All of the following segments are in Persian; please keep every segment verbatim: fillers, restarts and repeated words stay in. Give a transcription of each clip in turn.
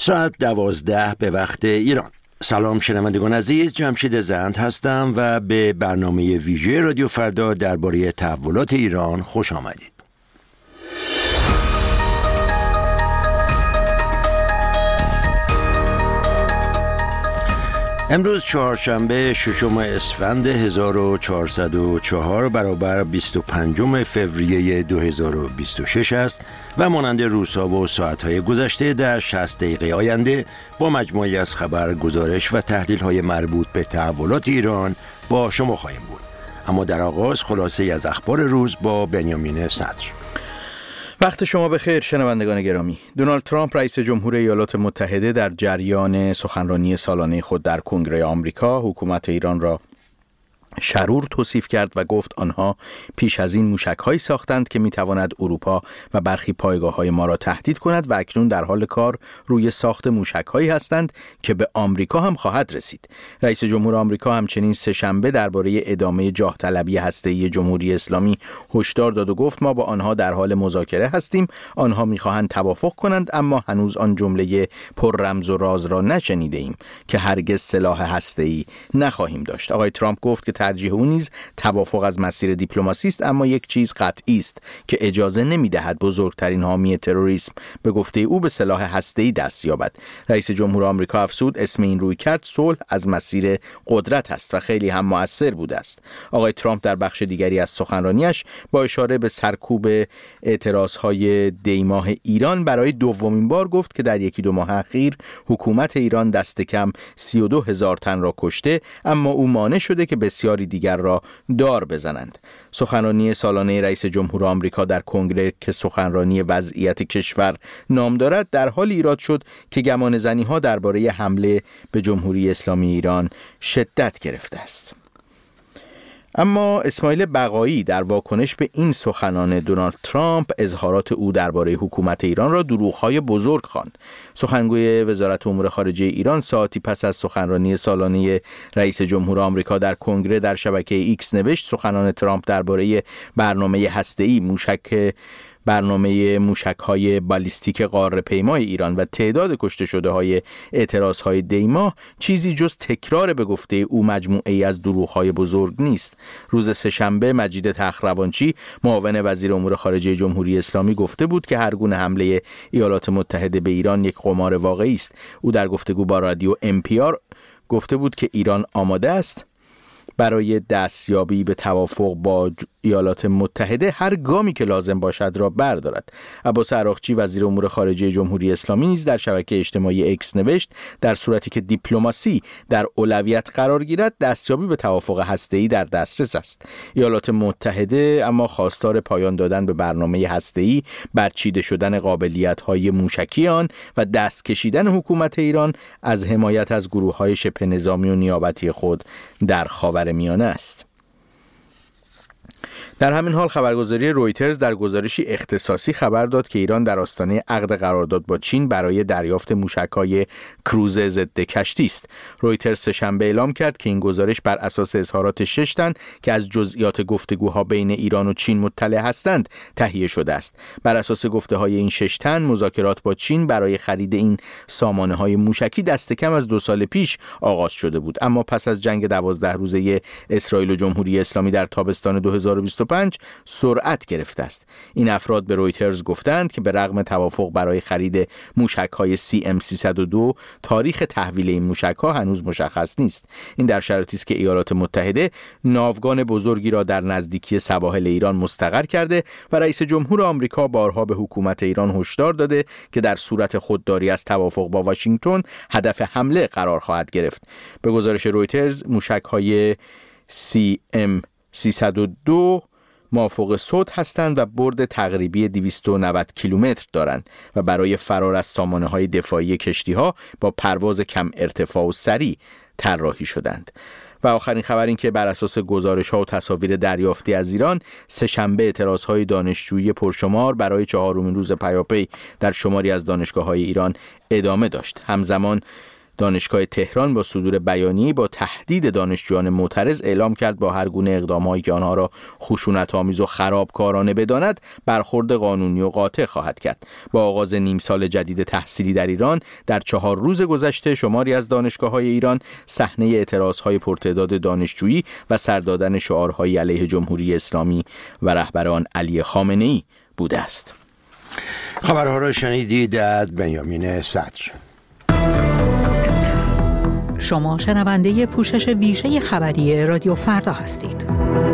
ساعت دوازده به وقت ایران. سلام شنوندگان عزیز، جمشید زند هستم و به برنامه ویژه رادیو فردا درباره تحولات ایران خوش آمدید. امروز چهارشنبه ششم اسفند هزار و چهارصد و چهار برابر بیست و پنجم فوریه دو هزار و بیست و شش است و مانند روزها و ساعتهای گذشته در شصت دقیقه آینده با مجموعی از خبر، گزارش و تحلیل‌های مربوط به تحولات ایران با شما خواهیم بود. اما در آغاز خلاصه از اخبار روز با بنیامین صدر. وقت شما بخیر شنوندگان گرامی. دونالد ترامپ رئیس جمهور ایالات متحده در جریان سخنرانی سالانه خود در کنگره آمریکا حکومت ایران را شرور توصیف کرد و گفت آنها پیش از این موشک‌هایی ساختند که می‌تواند اروپا و برخی پایگاه‌های ما را تهدید کند و اکنون در حال کار روی ساخت موشک‌هایی هستند که به آمریکا هم خواهد رسید. رئیس جمهور آمریکا همچنین سه‌شنبه درباره ادامه جاه طلبی هسته‌ای جمهوری اسلامی هشدار داد و گفت ما با آنها در حال مذاکره هستیم. آنها می‌خواهند توافق کنند اما هنوز آن جمله پر رمز و راز را نشنیده‌ایم که هرگز سلاح هسته‌ای نخواهیم داشت. آقای ترامپ گفت که ترجیح او نیز توافق از مسیر دیپلماسی است، اما یک چیز قطعی است که اجازه نمی‌دهد بزرگترین حامی تروریسم به گفته او به سلاح هسته‌ای دست یابد. رئیس جمهور آمریکا افزود اسم این رویکرد صلح از مسیر قدرت است و خیلی هم مؤثر بوده است. آقای ترامپ در بخش دیگری از سخنرانیش با اشاره به سرکوب اعتراضهای دیماه ایران برای دومین بار گفت که در یکی دو ماه اخیر حکومت ایران دست کم سی و دو هزار تن را کشته، اما او مانع شده که بسیار دیگر را دار بزنند. سخنرانی سالانه رئیس جمهور آمریکا در کنگره که سخنرانی وضعیت کشور نام دارد در حال ایراد شد که گمانه‌زنی‌ها درباره حمله به جمهوری اسلامی ایران شدت گرفته است. اما اسماعیل بقایی در واکنش به این سخنان دونالد ترامپ اظهارات او درباره حکومت ایران را دروغ‌های بزرگ خواند. سخنگوی وزارت امور خارجه ایران ساعتی پس از سخنرانی سالانه رئیس جمهور آمریکا در کنگره در شبکه ایکس نوشت سخنان ترامپ درباره برنامه هسته‌ای موشک برنامه موشک‌های بالیستیک قاره‌پیمای ایران و تعداد کشته شده‌های اعتراض‌های دیماه چیزی جز تکرار به گفته او مجموعه‌ای از دروغ‌های بزرگ نیست. روز سه‌شنبه مجید تخروانچی معاون وزیر امور خارجه جمهوری اسلامی گفته بود که هر گونه حمله ایالات متحده به ایران یک قمار واقعی است. او در گفتگو با رادیو ام پی آر گفته بود که ایران آماده است برای دستیابی به توافق با ایالات متحده هر گامی که لازم باشد را بردارد. عباس عراقچی وزیر امور خارجه جمهوری اسلامی نیز در شبکه اجتماعی اکس نوشت در صورتی که دیپلماسی در اولویت قرار گیرد دستیابی به توافق هسته‌ای در دسترس است. ایالات متحده اما خواستار پایان دادن به برنامه هسته‌ای، برچیده شدن قابلیت‌های موشکی آن و دست کشیدن حکومت ایران از حمایت از گروه‌های شبه نظامی و نیابتی خود در خاورمیانه است. در همین حال خبرگزاری رویترز در گزارشی اختصاصی خبر داد که ایران در آستانه عقد قرارداد با چین برای دریافت موشک‌های کروز ضد کشتی است. رویترز سه‌شنبه اعلام کرد که این گزارش بر اساس اظهارات شش تن که از جزئیات گفتگوها بین ایران و چین مطلع هستند تهیه شده است. بر اساس گفته‌های این شش تن مذاکرات با چین برای خرید این سامانه‌های موشکی دست کم از دو سال پیش آغاز شده بود، اما پس از جنگ دوازده روزه اسرائیل و جمهوری اسلامی در تابستان دو هزار و بیست و پنج سرعت گرفته است. این افراد به رویترز گفتند که به رغم توافق برای خرید موشک‌های سی ام سیصد و دو تاریخ تحویل این موشک‌ها هنوز مشخص نیست. این در شرایطی است که ایالات متحده ناوگان بزرگی را در نزدیکی سواحل ایران مستقر کرده و رئیس جمهور آمریکا بارها به حکومت ایران هشدار داده که در صورت خودداری از توافق با واشنگتن هدف حمله قرار خواهد گرفت. به گزارش رویترز موشک‌های سی ام سیصد و دو مافوق صوت هستند و برد تقریبی دویست و نود کیلومتر دارند و برای فرار از سامانه‌های دفاعی کشتی‌ها با پرواز کم ارتفاع و سریع طراحی شدند. و آخرین خبر این که بر اساس گزارش‌ها و تصاویر دریافتی از ایران سه‌شنبه اعتراض‌های دانشجویی پرشمار برای چهارمین روز پیاپی در شماری از دانشگاه‌های ایران ادامه داشت. همزمان دانشگاه تهران با صدور بیانیه‌ای با تهدید دانشجویان معترض اعلام کرد با هر گونه اقدام‌هایی که آنها را خشونت‌آمیز و خرابکارانه بداند برخورد قانونی و قاطع خواهد کرد. با آغاز نیم سال جدید تحصیلی در ایران در چهار روز گذشته شماری از دانشگاه‌های ایران صحنه اعتراض‌های پرتعداد دانشجویی و سر دادن شعارهای علیه جمهوری اسلامی و رهبر آن علی خامنه‌ای بوده است. خبرها را شنیدید از بنیامین صدر. شما شنونده پوشش ویژه خبری رادیو فردا هستید.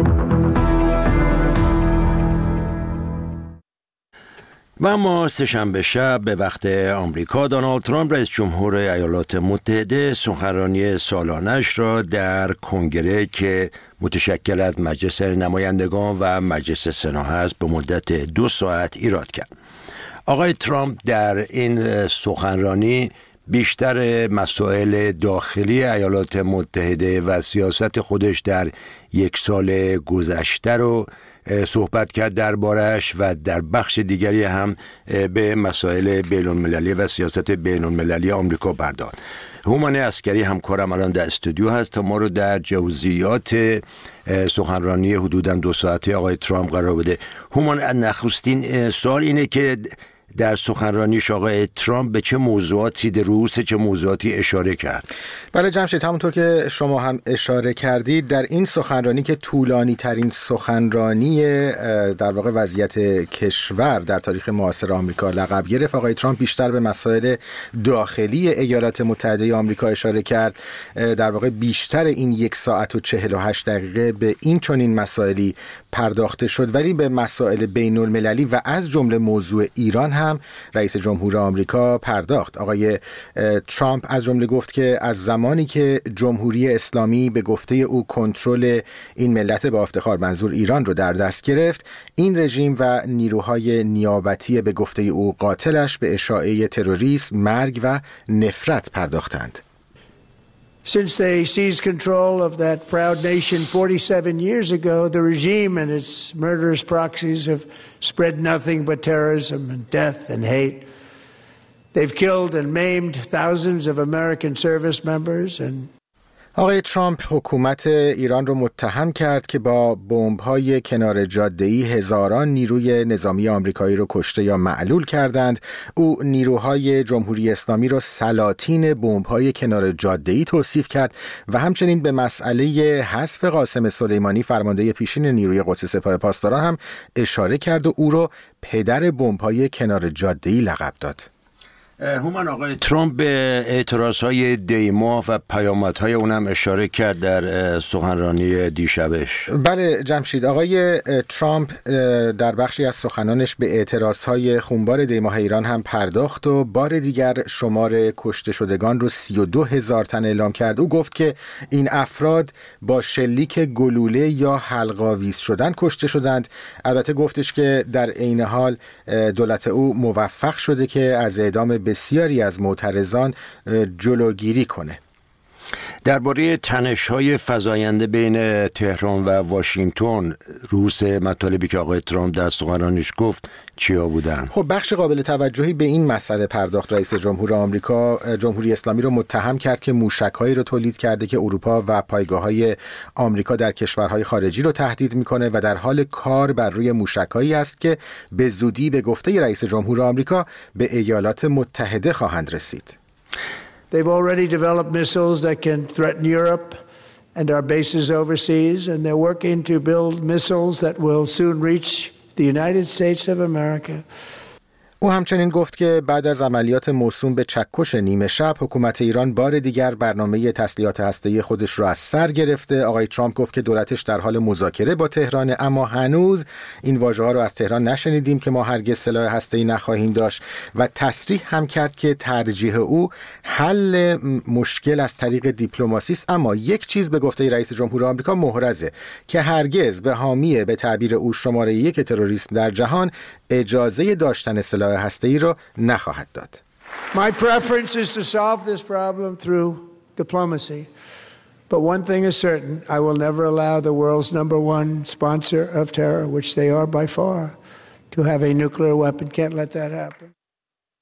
و اما سه‌شنبه شب به وقت آمریکا دونالد ترامپ رئیس جمهور ایالات متحده سخنرانی سالانش را در کنگره که متشکل از مجلس نمایندگان و مجلس سنا است به مدت دو ساعت ایراد کرد. آقای ترامپ در این سخنرانی بیشتر مسائل داخلی ایالات متحده و سیاست خودش در یک سال گذشته رو صحبت کرد دربارش و در بخش دیگری هم به مسائل بین‌المللی و سیاست بین‌المللی آمریکا پرداخت. هومان عسکری همکارم الان در استودیو هست تا ما رو در جزئیات سخنرانی حدوداً دو ساعته آقای ترامپ قرار بده. هومان، نخستین سوال اینه که در سخنرانیش آقای ترامپ به چه موضوعاتی در رؤوس چه موضوعاتی اشاره کرد؟ بله جمشید، همونطور که شما هم اشاره کردید در این سخنرانی که طولانی ترین سخنرانی در واقع وضعیت کشور در تاریخ معاصر آمریکا لقب گرفت، آقای ترامپ بیشتر به مسائل داخلی ایالات متحده آمریکا اشاره کرد. در واقع بیشتر این یک ساعت و چهل و هشت دقیقه به این چنین مسائلی پرداخته شد، ولی به مسائل بین المللی و از جمله موضوع ایران هم رئیس جمهور آمریکا پرداخت. آقای ترامپ از جمله گفت که از زمانی که جمهوری اسلامی به گفته او کنترل این ملت با افتخار منظور ایران رو در دست گرفت، این رژیم و نیروهای نیابتی به گفته او قاتلش به اشاعه تروریسم، مرگ و نفرت پرداختند. Since they seized control of that proud nation forty-seven years ago, the regime and its murderous proxies have spread nothing but terrorism and death and hate. They've killed and maimed thousands of American service members and آقای ترامپ حکومت ایران رو متهم کرد که با بمب‌های کنار جاده‌ای هزاران نیروی نظامی آمریکایی رو کشته یا معلول کردند. او نیروهای جمهوری اسلامی رو سلاطین بمب‌های کنار جاده‌ای توصیف کرد و همچنین به مسئله حذف قاسم سلیمانی فرمانده پیشین نیروی قدس سپاه پاسداران هم اشاره کرد و او رو پدر بمب‌های کنار جاده‌ای لقب داد. هومان، آقای ترامپ به اعتراضهای دیما و پیامدهای اونم اشاره کرد در سخنرانی دیشبش. بله جمشید، آقای ترامپ در بخشی از سخنانش به اعتراضهای خونبار دیماه ایران هم پرداخت و بار دیگر شمار کشته شدگان رو سی و دو هزار تن اعلام کرد. او گفت که این افراد با شلیک گلوله یا حلق‌آویز شدن کشته شدند. البته گفتش که در عین حال دولت او موفق شده که از اعدام بسیاری از معترضان جلوگیری کنه. درباره تنش‌های فزاینده بین تهران و واشنگتن، رؤوس مطالبی که آقای ترامپ در سخنرانیش گفت چیا بودن؟ خب بخش قابل توجهی به این مسئله پرداخت. رئیس جمهور آمریکا جمهوری اسلامی رو متهم کرد که موشک‌هایی رو تولید کرده که اروپا و پایگاه‌های آمریکا در کشورهای خارجی رو تهدید می‌کنه و در حال کار بر روی موشک‌هایی است که به زودی به گفته رئیس جمهور آمریکا به ایالات متحده خواهند رسید. They've already developed missiles that can threaten Europe and our bases overseas, and they're working to build missiles that will soon reach the United States of America. او همچنین گفت که بعد از عملیات موسوم به چکش نیمه شب، حکومت ایران بار دیگر برنامه تسلیحات هسته‌ای خودش رو از سر گرفته. آقای ترامپ گفت که دولتش در حال مذاکره با تهران، اما هنوز این واژه‌ها رو از تهران نشنیدیم که ما هرگز سلاح هسته‌ای نخواهیم داشت و تصریح هم کرد که ترجیح او حل مشکل از طریق دیپلماسی است. اما یک چیز به گفته رئیس جمهور آمریکا محرزه که هرگز به حامی به تعبیر او شماره یک تروریسم در جهان اجازه داشتن سلاح هسته‌ای رو نخواهد داد. My preference is to solve this problem through diplomacy. But one thing is certain, I will never allow the world's number one sponsor of terror, which they are by far, to have a nuclear weapon. Can't let that happen.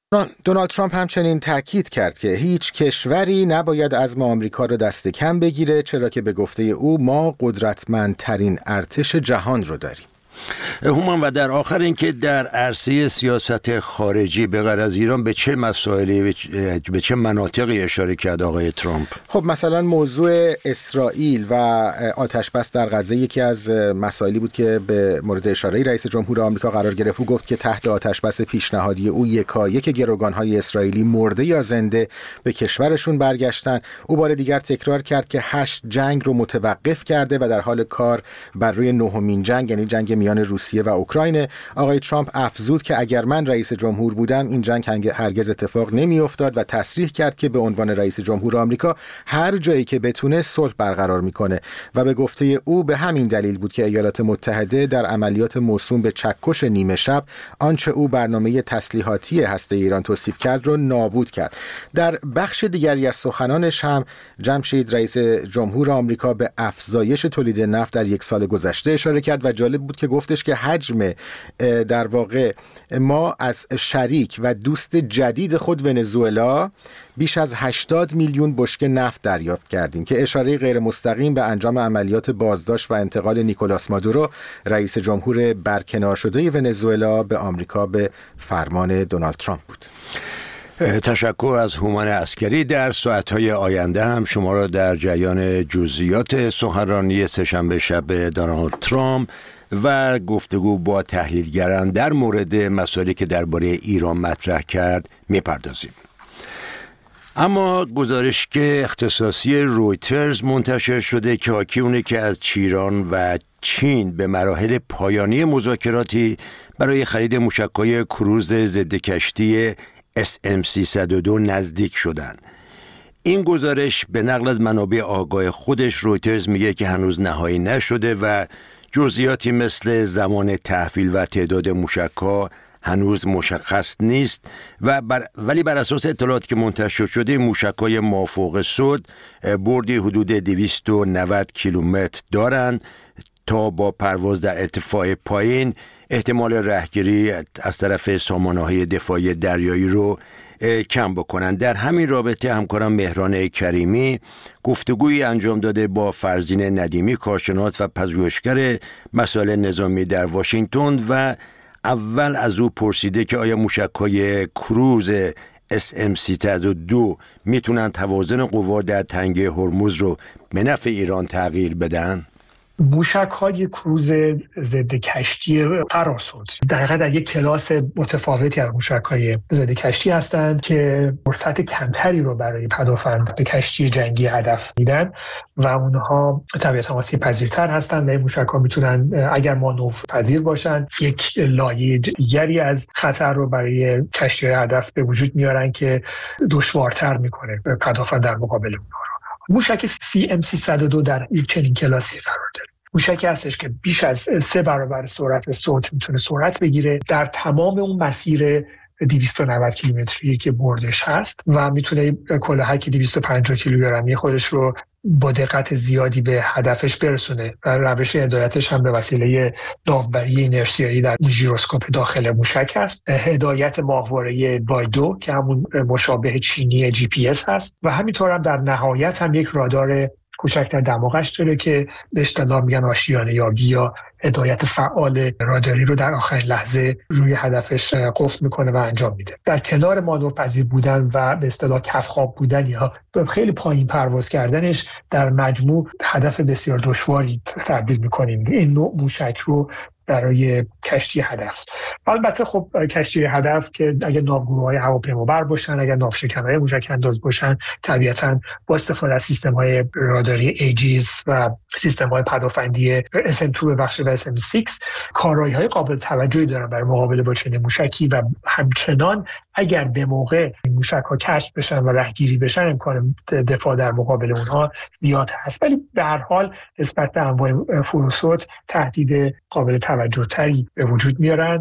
دونالد ترامپ همچنین تاکید کرد که هیچ کشوری نباید عزم آمریکا را دست کم بگیره، چرا که به گفته او ما قدرتمندترین ارتش جهان رو داریم. هومان، و در آخر اینکه در عرصه سیاست خارجی به غیر از ایران به چه مسائلی به چه مناطقی اشاره کرد آقای ترامپ؟ خب مثلا موضوع اسرائیل و آتش بس در غزه یکی از مسائلی بود که به مورد اشاره رئیس جمهور آمریکا قرار گرفت. او گفت که تحت آتش بس پیشنهادی او یکایک گروگان‌های اسرائیلی مرده یا زنده به کشورشون برگشتن. او بار دیگر تکرار کرد که هشت جنگ رو متوقف کرده و در حال کار بر روی نهمین جنگ، یعنی جنگ میان روسیه و اوکراین. آقای ترامپ افزود که اگر من رئیس جمهور بودم این جنگ هرگز اتفاق نمی افتاد و تصریح کرد که به عنوان رئیس جمهور آمریکا هر جایی که بتونه صلح برقرار میکنه و به گفته او به همین دلیل بود که ایالات متحده در عملیات موسوم به چکش نیمه شب آنچه او برنامه تسلیحاتی هسته ایران توصیف کرد رو نابود کرد. در بخش دیگری از سخنانش هم جمشید رئیس جمهور آمریکا به افزایش تولید نفت در یک سال گذشته اشاره کرد و جالب بود که گفتش که حجم در واقع ما از شریک و دوست جدید خود ونزوئلا بیش از هشتاد میلیون بشکه نفت دریافت کردیم، که اشاره غیر مستقیم به انجام عملیات بازداشت و انتقال نیکولاس مادورو رئیس جمهور برکنار شده ونزوئلا به آمریکا به فرمان دونالد ترامپ بود. تشکر از هومان عسکری. در ساعت‌های آینده هم شما را در جریان جزئیات سخنرانی سه‌شنبه شب دونالد ترامپ و گفتگو با تحلیلگران در مورد مسائلی که درباره ایران مطرح کرد میپردازیم. اما گزارش که اختصاصی رویترز منتشر شده که حاکی اونه که از ایران و چین به مراحل پایانی مذاکراتی برای خرید موشک‌های کروز ضد کشتی اس ام سیصد و دو نزدیک شدن. این گزارش به نقل از منابع آگاه خودش رویترز میگه که هنوز نهایی نشده و جزئیاتی مثل زمان تحویل و تعداد موشک‌ها هنوز مشخص نیست و بر ولی بر اساس اطلاعاتی که منتشر شده موشک‌های مافوق صد بردی حدود دویست و نود کیلومتر دارند تا با پرواز در ارتفاع پایین احتمال رهگیری از طرف سامانه‌های دفاعی دریایی رو کم بکنن. در همین رابطه همکارم مهران کریمی گفتگویی انجام داده با فرزین ندیمی، کارشناس و پژوهشگر مسائل نظامی در واشنگتن و اول از او پرسیده که آیا موشک‌های کروز اس ام سیصد و دو میتونن توازن قوا در تنگه هرمز رو به نفع ایران تغییر بدن؟ موشک‌های کروز ضد کشتی فراسود در حقیقت در یک کلاس متفاوتی از موشک‌های ضد کشتی هستند که فرصت کمتری رو برای پدافند به کشتی جنگی هدف میدن و اونها طبیعتاً آسیب پذیرتر هستند و این موشک‌ها میتونن اگر مانور پذیر باشن یک لایه دیگری از خطر رو برای کشتی هدف به وجود میارن که دشوارتر میکنه پدافند در مقابل اونها. موشک سی ام سیصد و دو در یک چنین کلاسی قرار داره. موشکی هستش که بیش از سه برابر سرعت صوت میتونه سرعت بگیره در تمام اون مسیر دویست و نود کیلومتری که بردش هست و میتونه کلاهک دویست و پنجاه کیلوگرمی خودش رو با دقت زیادی به هدفش برسونه و روش هدایتش هم به وسیله داوبری اینرسیایی در ژیروسکوپ داخل موشک است. هدایت ماهواره بایدو که همون مشابه چینی جی پی اس هست و همینطور هم در نهایت هم یک رادار کوچک در دماغش داره که به اصطلاح میگن آشیانه یابی یا هدایت فعال راداری رو در آخرین لحظه روی هدفش قفل میکنه و انجام میده. در کنار مانورپذیر بودن و به اصطلاح کفخواب بودن یا خیلی پایین پرواز کردنش در مجموع هدف بسیار دشواری تبدیل میکنیم این نوع موشک رو برای کشتی هدف. البته خب کشتی هدف که اگر ناوگروهای هواپیمابر باشن، اگر ناوشکن‌های موشک انداز باشن، طبیعتاً با استفاده از سیستم‌های راداری ایجیز و سیستم‌های پدافندی اس ام دو بخش و اس ام شش کارایی‌های قابل توجهی دارن برای مقابله با چنین موشکی و همچنان اگر به موقع این موشک‌ها کشف بشن و رهگیری بشن امکان دفاع در مقابل اونها زیاد هست. ولی به هر حال نسبت به انواع فروسوت تهدید قابل توجه تری به وجود میارن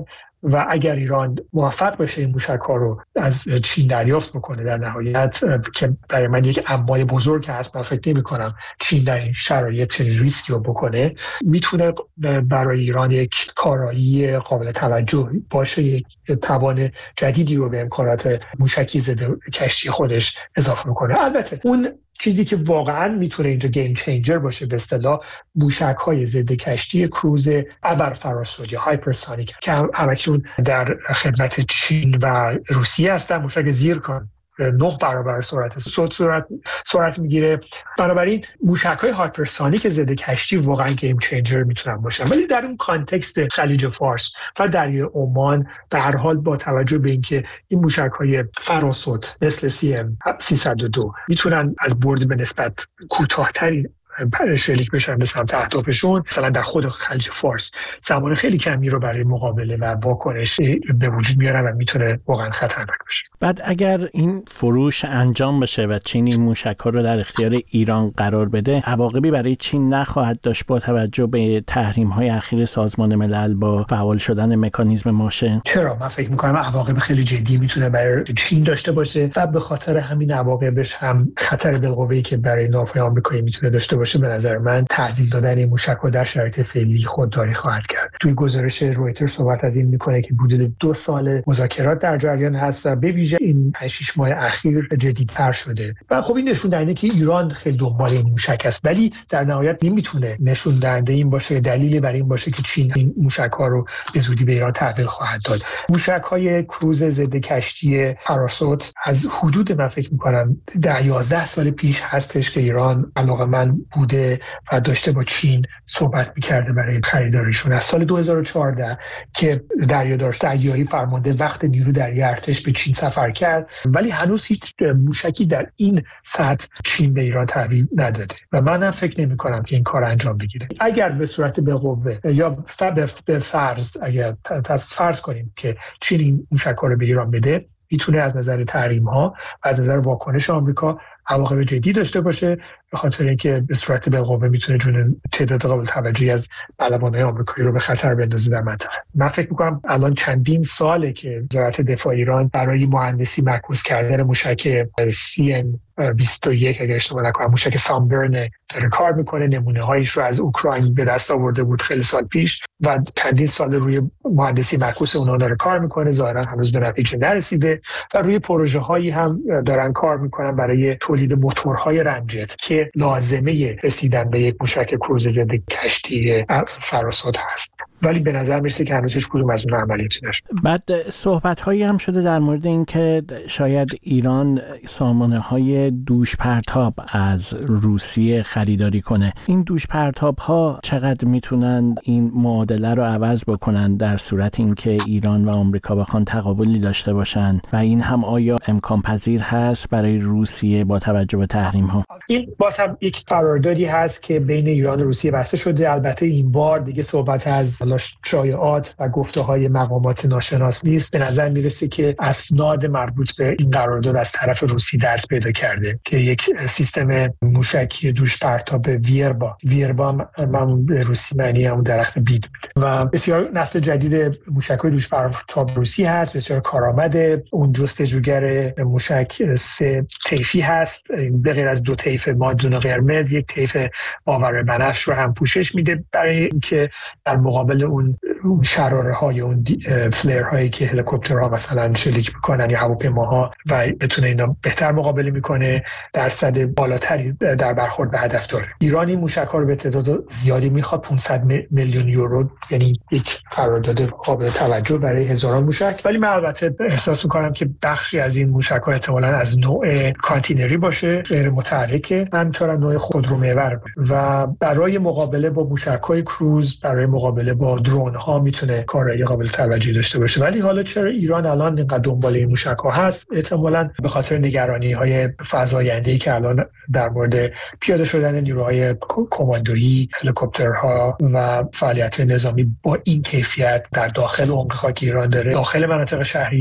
و اگر ایران موفق بشه این موشک‌ها رو از چین دریافت بکنه در نهایت، که برای من یک عمای بزرگ هست، من فکر نمی‌کنم چین در این شرایط چنین ریسکی رو بکنه، میتونه برای ایران یک کارایی قابل توجه باشه، یک توان جدیدی رو به امکانات موشکی ضد کشتی خودش اضافه می‌کنه. البته اون چیزی که واقعا میتونه اینجا گیم چنجر باشه به اصطلاح موشک‌های ضد کشتی کروز ابرفراسود یا هایپرسونیک که همکنون در خدمت چین و روسیه هستن. موشک زیرکان نه برابر سرعت صوت سرعت سرعت میگیره. بنابراین موشک‌های هایپرسونیک ضد کشتی واقعا گیم چنجر میتونن باشن، ولی در اون کانتکست خلیج فارس و دریای عمان به هر حال با توجه به اینکه این موشک‌های فراسوت مثل سی ام سیصد و دو میتونن از برد به نسبت کوتاه‌تری شلیک بشن به سمت اهدافشون، مثلا در خود خلیج فارس زمان خیلی کمی رو برای مقابله و واکنش به وجود میارن و میتونه واقعا خطرناک بشه. بعد اگر این فروش انجام بشه و چین این موشک‌ها رو در اختیار ایران قرار بده، عواقبی برای چین نخواهد داشت با توجه به تحریم‌های اخیر سازمان ملل با فعال شدن مکانیزم ماشین؟ چرا؟ من فکر می‌کنم عواقب خیلی جدی میتونه برای چین داشته باشه و به خاطر همین عواقبش هم خطر بالقوه‌ای که برای ناوهای آمریکایی میتونه داشته باشه به نظر من تحویل دادن این موشک‌ها در شرایط فعلی خودداری خواهد کرد. توی گزارش رویترز صحبت از این میکنه که حدود دو سال مذاکرات در جریان هست و به ویژه این پنج شش ماه اخیر جدیدتر شده و خب این نشون دهنده که ایران خیلی دنبال این موشک است، ولی در نهایت نمیتونه نشون دهنده این باشه، دلیلی برای این باشه که چین این موشک‌ها رو به زودی به ایران تحویل خواهد داد. موشک‌های کروز ضد کشتی پاراسوت از حدود من فکر میکنم ده یازده سال پیش هستش که ایران علاقه‌مند بوده و داشته با چین صحبت میکرده برای خریداریشون. از سال دو هزار و چهارده که دریادار سیاری فرمانده وقت نیرو دریایی ارتش به چین سفر کرد، ولی هنوز هیچ موشکی در این سطح چین به ایران تحویل نداده و منم فکر نمی کنم که این کار انجام بگیره. اگر به صورت بالقوه یا به فرض اگر فرض کنیم که چین این موشک‌ها رو به ایران بده، میتونه از نظر تحریم ها و از نظر واکنش آمریکا عواقب جدی داشته باشه، به خاطر اینکه به صورت بالقوه میتونه جون تعداد قابل توجهی از بلوان‌های آمریکایی رو به خطر بندازه در منطقه. من فکر می‌کنم الان چندین ساله که وزارت دفاع ایران برای مهندسی معکوس کردن موشک سی ان بیست و یک اگه اشتباه نکنم موشک سامبرن داره کار میکنه. نمونه هایش رو از اوکراین به دست آورده بود خیلی سال پیش و چندین سال روی مهندسی معکوس اونها داره کار میکنه. ظاهرا هنوز به نتیجه نرسیده و روی پروژه هایی هم دارن کار میکنن برای تولید موتورهای رمجت که لازمه رسیدن به یک موشک کروز ضد کشتی فراسوت هست، ولی به نظر میرسه که هنوز هیچ کدوم از اون عملیاتی نشده. بعد صحبت هایی هم شده در مورد این که شاید ایران سامانه های دوش پرتاب از روسیه خریداری کنه. این دوش پرتاب ها چقدر میتونن این معادله رو عوض بکنن در صورت اینکه ایران و آمریکا بخوان تقابلی داشته باشن و این هم آیا امکان پذیر هست برای روسیه با توجه به تحریم ها؟ این باز هم یک قراردادی هست که بین ایران و روسیه بسته شده. البته این بار دیگه صحبت از شایعات و گفته های مقامات ناشناس نیست. به نظر میرسه که اسناد مربوط به این قرارداد از طرف روسی درس پیدا کرده که یک سیستم موشکی دوش پرتاب ویربا ویربا من به روسی معنی همون درخت بید میده و بسیار نسل جدید موشک‌های دوش پرتاب روسی هست، بسیار کارآمده. اون جستجوگر موشک سه طیفی هست، به غیر از دو طیف مادون قرمز یک طیف باور بنفش رو هم پوشش میده برای اینکه در مقابل اون شراره های اون فلیر هایی که هلیکوپترها مثلا شلیک میکنن یا هواپیماها و بتونه اینا بهتر مقابله میکنه، درصد بالاتری در برخورد به هدف داره. ایران این موشک ها رو به تعداد زیادی میخواد، پانصد میلیون یورو، یعنی یک قرارداد قابل توجه برای هزاران موشک. ولی من البته احساس میکنم که بخشی از این موشک ها احتمالاً از نوع کانتینری باشه، غیر متحرکه، همینطور نوع خودرومحور و برای مقابله با موشک های کروز، برای مقابله با درون ها میتونه کارایی قابل توجهی داشته باشه. ولی حالا چرا ایران الان اینقدر دنبال این موشک ها هست؟ احتمالاً به خاطر نگرانی های فزاینده‌ای که الان در مورد پیاده شدن نیروهای کماندویی، هلیکوپترها و فعالیت‌های نظامی با این کیفیت در داخل عمق خاک ایران داره، داخل مناطق شهری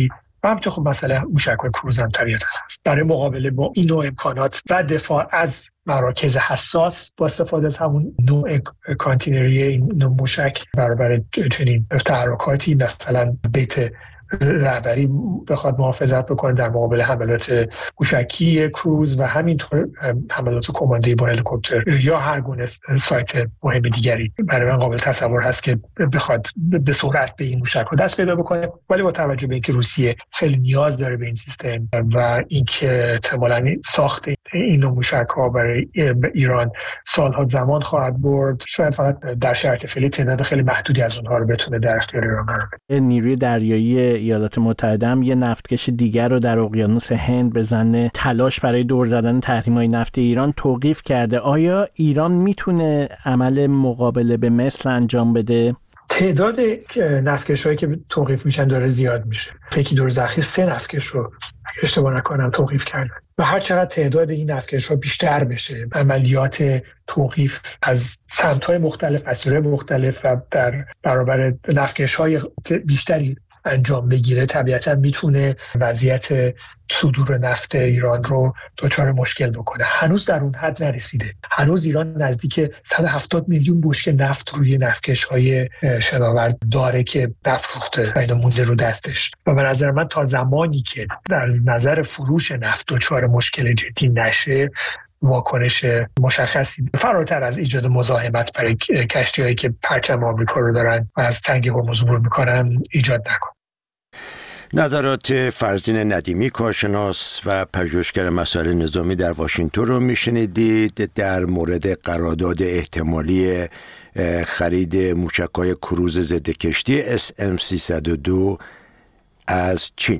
و همچنین خب مثلا موشک‌های کروز هم طبیعتاً هست. برای مقابله با این نوع امکانات و دفاع از مراکز حساس با استفاده از همون نوع کانتینری این نوع موشک برابر چنین تحرکاتی، مثلا بیت رهبری بخواد محافظت بکنه در مقابل حملات موشکی کروز و همینطور حملات کماندویی با هلیکوپتر یا هر گونه سایت مهم دیگری، برای من قابل تصور هست که بخواد به سرعت به این موشک‌ها دست پیدا بکنه. ولی با توجه به اینکه روسیه خیلی نیاز داره به این سیستم و اینکه احتمالاً ساخت این نوع موشک‌ها برای ایران سالها زمان خواهد برد، شاید فقط در شرایط فعلی تعداد خیلی محدودی از اونها رو بتونه در اختیار ایران قرار بده. نیروی دریایی ایالات متحده هم یه نفتکش دیگر رو در اقیانوس هند به ظن تلاش برای دور زدن تحریم‌های نفت ایران توقیف کرده. آیا ایران میتونه عمل مقابله به مثل انجام بده؟ تعداد نفتکش‌هایی که توقیف میشن داره زیاد میشه. فکر دور اخیر سه نفتکش رو اشتباه نکنم توقیف کردن و هر چقدر تعداد این نفتکش‌ها بیشتر بشه، عملیات توقیف از سمت‌های مختلف، مسیرهای مختلف و در برابر نفتکش‌های بیشتری انجام بگیره، طبیعتا میتونه وضعیت صدور نفت ایران رو دچار مشکل بکنه. هنوز در اون حد نرسیده. هنوز ایران نزدیک صد و هفتاد میلیون بشکه نفت روی نفتکش‌های شناور داره که نفروخته و اینا مونده رو دستش و به نظر من تا زمانی که در نظر فروش نفت دچار مشکل جدی نشه، واکنش مشخصی فراتر از ایجاد مزاحمت برای کشتی‌هایی که پرچم آمریکا رو دارن و از تنگ هرمز عبور میکنن ایجاد نکن. نظرات فرزین ندیمی، کارشناس و پژوهشگر مسائل نظامی در واشنگتن رو میشنیدید در مورد قرارداد احتمالی خرید موشک‌های کروز ضد کشتی اس ام سیصد و دو از چین.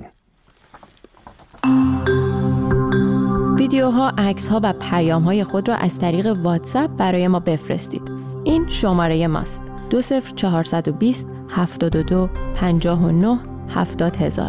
ویدیوها، عکس‌ها و پیام‌های خود را از طریق واتساپ برای ما بفرستید. این شماره ماست: دو صفر چهارصد و بیست هفتاد و دو پنجاه و نه هفتاد هزار.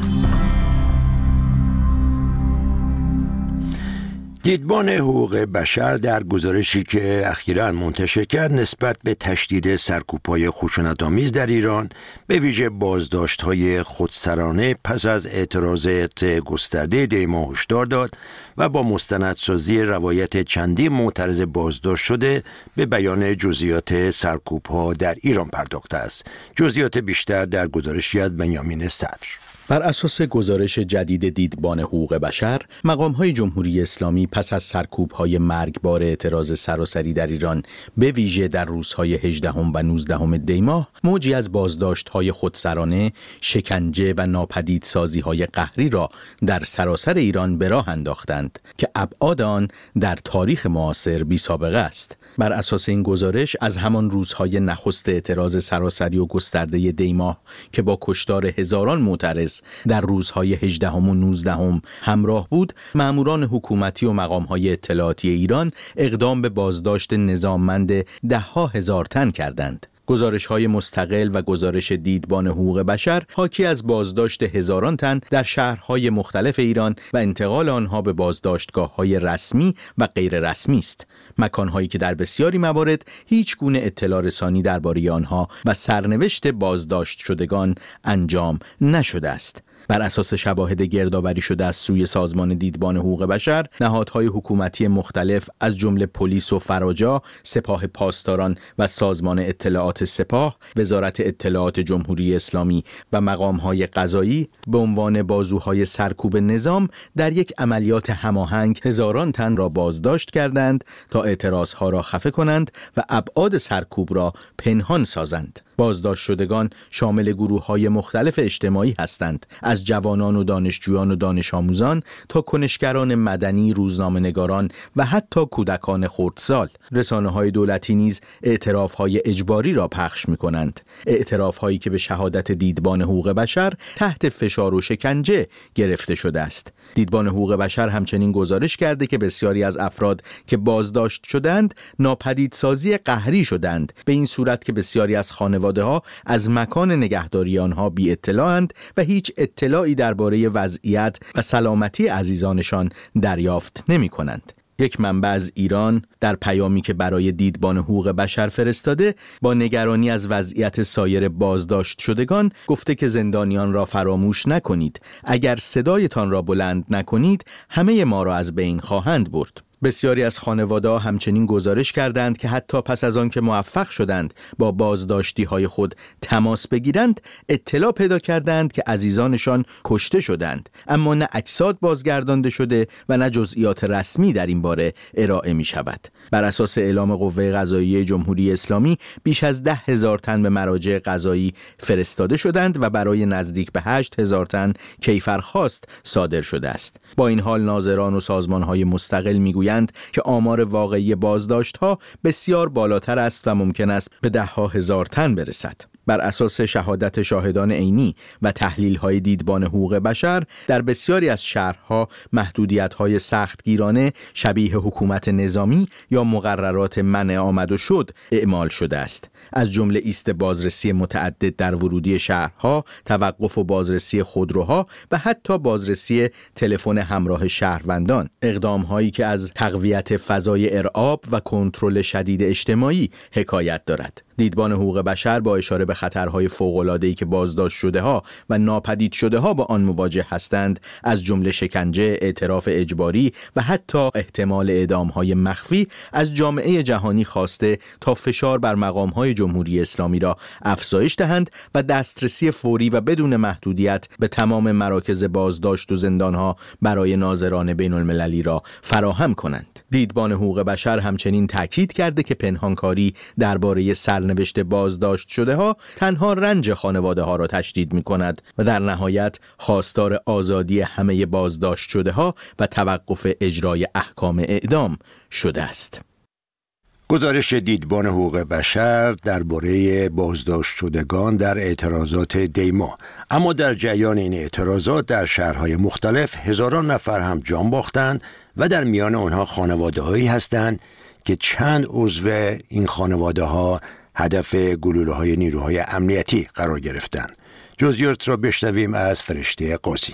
دیدبان حقوق بشر در گزارشی که اخیراً منتشر کرد نسبت به تشدید سرکوب‌های خشونت‌آمیز در ایران، به ویژه بازداشت‌های خودسرانه پس از اعتراضات گسترده دیما هشدار داد و با مستندسازی روایت چندین معترض بازداشت شده به بیان جزئیات سرکوب‌ها در ایران پرداخته است. جزئیات بیشتر در گزارشی از بنیامین صدر. بر اساس گزارش جدید دیدبان حقوق بشر، مقام‌های جمهوری اسلامی پس از سرکوب‌های مرگبار اعتراض سراسری در ایران، به ویژه در روزهای هجدهم و نوزدهم دی ماه، موجی از بازداشت‌های خودسرانه، شکنجه و ناپدیدسازی‌های قهری را در سراسر ایران به راه انداختند که ابعاد آن در تاریخ معاصر بی‌سابقه است. بر اساس این گزارش، از همان روزهای نخست اعتراض سراسری و گسترده دی ماه که با کشتار هزاران معترض در روزهای هجدهم و نوزدهم همراه بود، ماموران حکومتی و مقام‌های اطلاعاتی ایران اقدام به بازداشت نظاممند ده‌ها هزار تن کردند. گزارش‌های مستقل و گزارش دیدبان حقوق بشر حاکی از بازداشت هزاران تن در شهرهای مختلف ایران و انتقال آنها به بازداشتگاه‌های رسمی و غیر رسمی است، مکان‌هایی که در بسیاری موارد هیچ گونه اطلاع رسانی درباره آنها و سرنوشت بازداشت شدگان انجام نشده است. بر اساس شواهد گردآوری شده از سوی سازمان دیدبان حقوق بشر، نهادهای حکومتی مختلف از جمله پلیس و فراجا، سپاه پاسداران و سازمان اطلاعات سپاه، وزارت اطلاعات جمهوری اسلامی و مقام‌های قضایی به عنوان بازوهای سرکوب نظام در یک عملیات هماهنگ هزاران تن را بازداشت کردند تا اعتراضها را خفه کنند و ابعاد سرکوب را پنهان سازند. بازداشت شدگان شامل گروه‌های مختلف اجتماعی هستند، از جوانان و دانشجویان و دانش آموزان تا کنشگران مدنی، روزنامه‌نگاران و حتی کودکان خردسال. رسانه‌های دولتی نیز اعتراف‌های اجباری را پخش می‌کنند، اعتراف‌هایی که به شهادت دیدبان حقوق بشر تحت فشار و شکنجه گرفته شده است. دیدبان حقوق بشر همچنین گزارش کرده که بسیاری از افراد که بازداشت شدند ناپدیدسازی قهری شدند، به این صورت که بسیاری از خانواده‌ها از مکان نگهداری آنها بی اطلاعند و هیچ اطلاعی درباره وضعیت و سلامتی عزیزانشان دریافت نمی کنند. یک منبع از ایران در پیامی که برای دیدبان حقوق بشر فرستاده با نگرانی از وضعیت سایر بازداشت شدگان گفته که زندانیان را فراموش نکنید. اگر صدایتان را بلند نکنید همه ما را از بین خواهند برد. بسیاری از خانواده‌ها همچنین گزارش کردند که حتی پس از آن که موفق شدند با بازداشتی‌های خود تماس بگیرند، اطلاع پیدا کردند که عزیزانشان کشته شدند، اما نه اجساد بازگردانده شده و نه جزئیات رسمی در این باره ارائه می‌شود. بر اساس اعلام قوه قضاییه جمهوری اسلامی بیش از ده هزار تن به مراجع قضایی فرستاده شدند و برای نزدیک به هشت هزار تن کیفرخواست صادر شده است. با این حال ناظران و سازمان‌های مستقل می‌گویند که آمار واقعی بازداشت‌ها بسیار بالاتر است و ممکن است به ده ها هزار تن برسد. بر اساس شهادت شاهدان عینی و تحلیل‌های دیدبان حقوق بشر در بسیاری از شهرها محدودیت‌های سختگیرانه شبیه حکومت نظامی یا مقررات منع آمد و شد اعمال شده است، از جمله ایست بازرسی متعدد در ورودی شهرها، توقف و بازرسی خودروها و حتی بازرسی تلفن همراه شهروندان، اقدام‌هایی که از تقویت فضای ارعاب و کنترل شدید اجتماعی حکایت دارد. دیدبان حقوق بشر با اشاره به خطرهای فوق‌العاده‌ای که بازداشت شده‌ها و ناپدید شده‌ها با آن مواجه هستند، از جمله شکنجه، اعتراف اجباری و حتی احتمال اعدام‌های مخفی، از جامعه جهانی خواسته تا فشار بر مقام‌های جمهوری اسلامی را افزایش دهند و دسترسی فوری و بدون محدودیت به تمام مراکز بازداشت و زندان‌ها برای ناظران بین‌المللی را فراهم کنند. دیدبان حقوق بشر همچنین تاکید کرده که پنهانکاری درباره سرنوشت بازداشت شده ها تنها رنج خانواده ها را تشدید می کند و در نهایت خواستار آزادی همه بازداشت شده ها و توقف اجرای احکام اعدام شده است. گزارش دیدبان حقوق بشر درباره بازداشت شدگان در اعتراضات دیما. اما در جریان این اعتراضات در شهرهای مختلف هزاران نفر هم جان باختند و در میان آنها خانواده‌هایی هستند که چند عضو این خانواده‌ها هدف گلوله‌های نیروهای امنیتی قرار گرفتند. جزئیات را بشنویم از فرشته قاضی.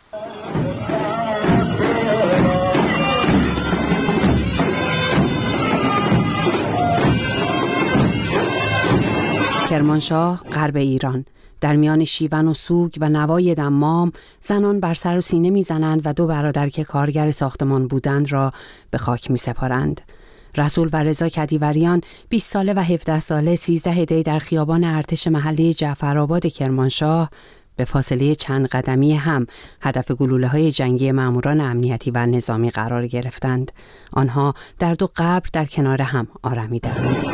کرمانشاه، غرب ایران. در میان شیون و سوگ و نوای دمام، زنان بر سر و سینه میزنند و دو برادر که کارگر ساختمان بودند را به خاک می سپارند. رسول و رضا کدیوریان بیست ساله و هفده ساله سیزده دی در خیابان ارتش محلی جعفرآباد کرمانشاه به فاصله چند قدمی هم هدف گلوله‌های جنگی ماموران امنیتی و نظامی قرار گرفتند. آنها در دو قبر در کنار هم آرمیدند.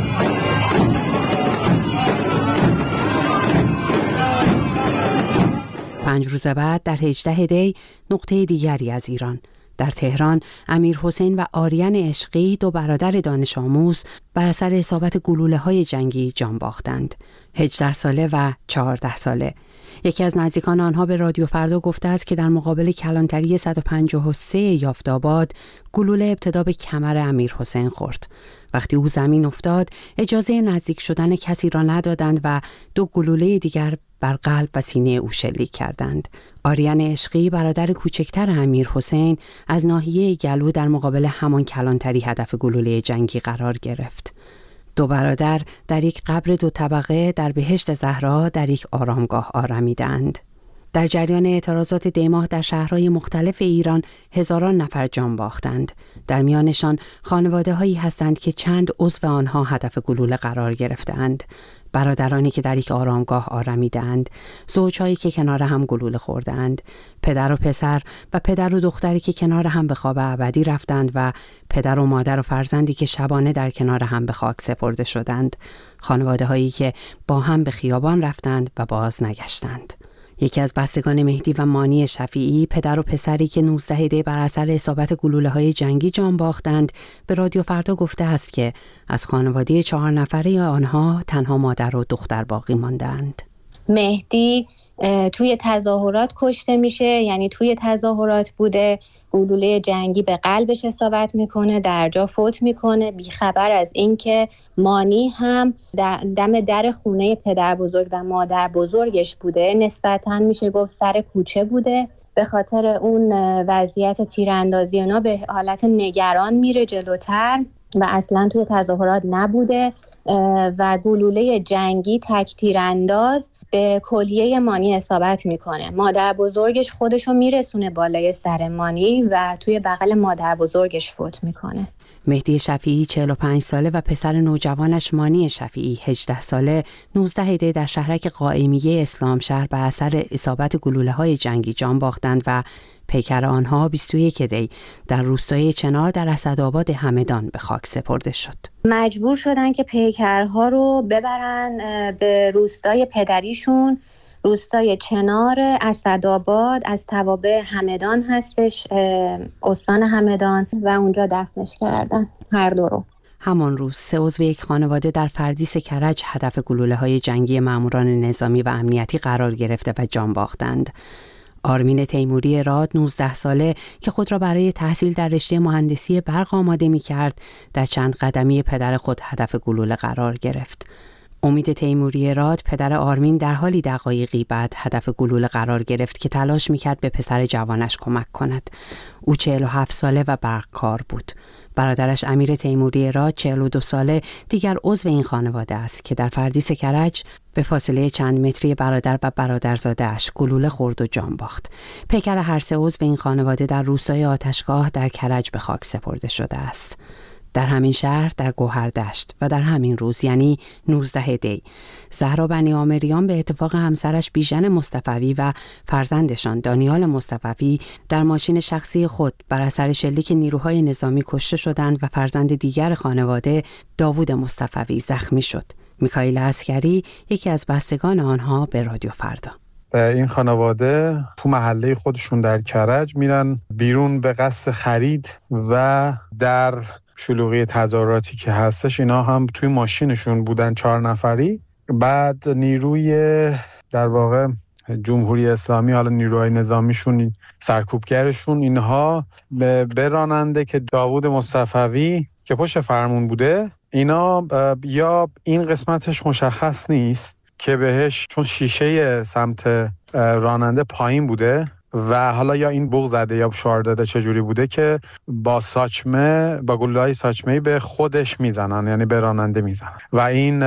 پنج روز بعد در هجده دی نقطه دیگری از ایران، در تهران، امیر حسین و آریان عشقی دو برادر دانش آموز بر اثر اصابت گلوله‌های جنگی جان باختند. هجده ساله و چهارده ساله. یکی از نزدیکان آنها به رادیو فردا گفته است که در مقابل کلانتری صد و پنجاه و سه یافت‌آباد گلوله ابتدا به کمر امیر حسین خورد. وقتی او زمین افتاد اجازه نزدیک شدن کسی را ندادند و دو گلوله دیگر بر قلب و سینه او شلیک کردند. آریان عشقی برادر کوچکتر امیر حسین از ناحیه گلو در مقابل همان کلانتری هدف گلوله جنگی قرار گرفت. دو برادر در یک قبر دو طبقه در بهشت زهرا در یک آرامگاه آرمیدند. در جریان اعتراضات دیماه در شهرهای مختلف ایران هزاران نفر جان باختند. در میانشان خانواده‌هایی هستند که چند عضو آنها هدف گلوله قرار گرفتند. برادرانی که در یک آرامگاه آرمیدند، زوجهایی که کنار هم گلوله خوردند، پدر و پسر و پدر و دختری که کنار هم به خواب ابدی رفتند و پدر و مادر و فرزندی که شبانه در کنار هم به خاک سپرده شدند. خانواده‌هایی که با هم به خیابان رفتند و باز نگشتند. یکی از بستگان مهدی و مانی شفیعی، پدر و پسری که نوزده دی بر اثر اصابت گلوله‌های جنگی جان باختند، به رادیو فردا گفته است که از خانواده چهار نفره آنها تنها مادر و دختر باقی ماندند. مهدی توی تظاهرات کشته میشه، یعنی توی تظاهرات بوده، گلوله جنگی به قلبش اصابت میکنه، در جا فوت میکنه، بیخبر از اینکه مانی هم دم در خونه پدر بزرگ و مادر بزرگش بوده. نسبتاً میشه گفت سر کوچه بوده به خاطر اون وضعیت تیراندازی اونا به حالت نگران میره جلوتر و اصلا توی تظاهرات نبوده و گلوله جنگی تک تیرانداز به کلیه مانی اصابت میکنه. مادر بزرگش خودشو میرسونه بالای سر مانی و توی بغل مادر بزرگش فوت میکنه. مهدی شفیعی چهل و پنج ساله و پسر نوجوانش مانی شفیعی هجده ساله نوزده دی در شهرک قائمیه اسلام شهر به اثر اصابت گلوله‌های جنگی جان باختند و پیکر آنها بیست و یک دی در روستای چنار در اسدآباد همدان به خاک سپرده شد. مجبور شدن که پیکرها رو ببرن به روستای پدریشون، روستای چنار اسدآباد، از توابع همدان هستش، استان همدان، و اونجا دفنش کردن هر دو رو. همان روز سه عضو یک خانواده در فردیس کرج هدف گلوله‌های جنگی ماموران نظامی و امنیتی قرار گرفته و جان باختند. آرمین تیموری راد نوزده ساله که خود را برای تحصیل در رشته مهندسی برق آماده می‌کرد، در چند قدمی پدر خود هدف گلوله قرار گرفت. امید تیموری راد پدر آرمین در حالی دقایقی بعد هدف گلوله قرار گرفت که تلاش میکرد به پسر جوانش کمک کند. او چهل و هفت ساله و برقکار بود. برادرش امیر تیموری راد چهل و دو ساله دیگر عضو این خانواده است که در فردیس کرج به فاصله چند متری برادر و برادرزاده‌اش گلوله خورد و جان باخت. پیکر هر سه عضو این خانواده در روستای آتشگاه در کرج به خاک سپرده شده است. در همین شهر در گوهردشت و در همین روز یعنی نوزده دی زهرا بنی آمریان به اتفاق همسرش بیژن مصطفوی و فرزندشان دانیال مصطفوی در ماشین شخصی خود بر اثر شلیک نیروهای نظامی کشته شدند و فرزند دیگر خانواده داوود مصطفوی زخمی شد. میکائیل عسکری یکی از بستگان آنها به رادیو فردا: این خانواده تو محله خودشون در کرج میرن بیرون به قصد خرید و در شلوغی تظاهراتی که هستش اینا هم توی ماشینشون بودن، چهار نفری. بعد نیروی در واقع جمهوری اسلامی، حالا نیروهای نظامیشون، سرکوبگرشون، اینها به راننده که داوود مصطفوی که پشت فرمون بوده، اینا یا این قسمتش مشخص نیست که بهش، چون شیشه سمت راننده پایین بوده و حالا یا این بوق زده یا شعار داده چجوری بوده که با ساچمه، با گلوله‌های ساچمه‌ای به خودش میزنن، یعنی به راننده میزنن و این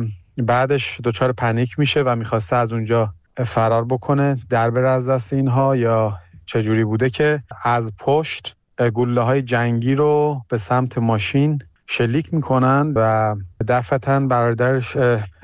بعدش دچار پنیک میشه و میخواسته از اونجا فرار بکنه، در بره از دست اینها، یا چجوری بوده که از پشت گلوله‌های جنگی رو به سمت ماشین شلیک میکنن و دفعتاً برادرش،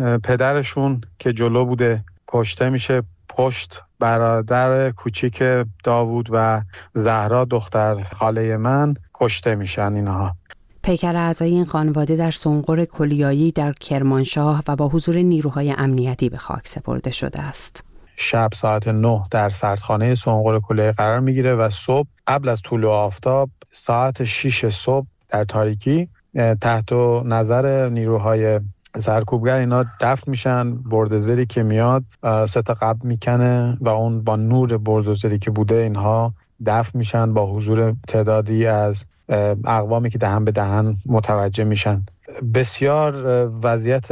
پدرشون که جلو بوده، کشته میشه. پشت برادر کوچیک داوود و زهرا دختر خاله من کشته میشن اینها. پیکر اعضای این خانواده در سنقر کلیایی در کرمانشاه و با حضور نیروهای امنیتی به خاک سپرده شده است. شب ساعت نه در سردخانه سنقر کلیایی قرار میگیره و صبح قبل از طلوع آفتاب ساعت شش صبح در تاریکی تحت نظر نیروهای سرکوبگر اینا دفن میشن. بردوزری که میاد سه تا قبر میکنه و اون با نور بردوزری که بوده اینها دفن میشن با حضور تعدادی از اقوامی که دهن به دهن متوجه میشن. بسیار وضعیت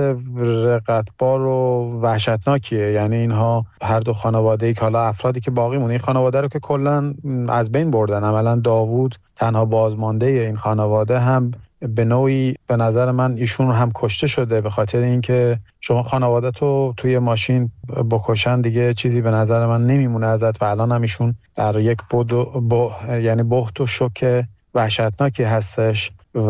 رقتبار و وحشتناکیه. یعنی اینها هر دو خانواده ای که حالا افرادی که باقی مونه، این خانواده رو که کلا از بین بردن، عملا داوود تنها بازمانده این خانواده هم به نوعی به نظر من ایشون هم کشته شده، به خاطر اینکه شما خانواده تو توی ماشین بکشن دیگه چیزی به نظر من نمیمونه ازت و الان هم ایشون در یک بود با یعنی بحت و شوک وحشتناکی هستش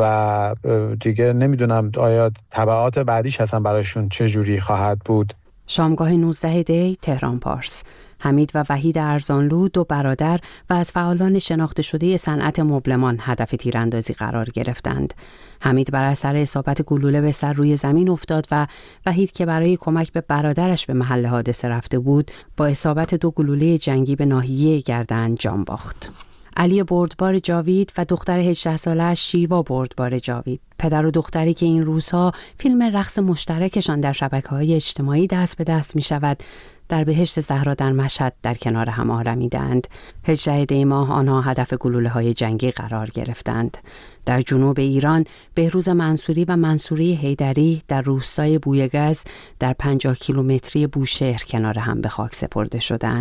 و دیگه نمیدونم آیا تبعات بعدیش هستن براشون چه جوری خواهد بود. شامگاه نوزده دی تهران پارس. حمید و وحید ارزانلو دو برادر و از فعالان شناخته شده صنعت مبلمان هدف تیراندازی قرار گرفتند. حمید بر اثر اصابت گلوله به سر روی زمین افتاد و وحید که برای کمک به برادرش به محل حادثه رفته بود با اصابت دو گلوله جنگی به ناحیه گردن جان باخت. علی بردبار جاوید و دختر هجده ساله‌اش شیوا بردبار جاوید، پدر و دختری که این روزها فیلم رقص مشترکشان در شبکه‌های اجتماعی دست به دست می شود، در بهشت زهرا در مشهد در کنار هم آرمیدند. هجده دی ماه آنها هدف گلوله‌های جنگی قرار گرفتند. در جنوب ایران بهروز منصوری و منصوری حیدری در روستای بویگز در پنجاه کیلومتری بوشهر کنار هم به خاک سپرده شدند.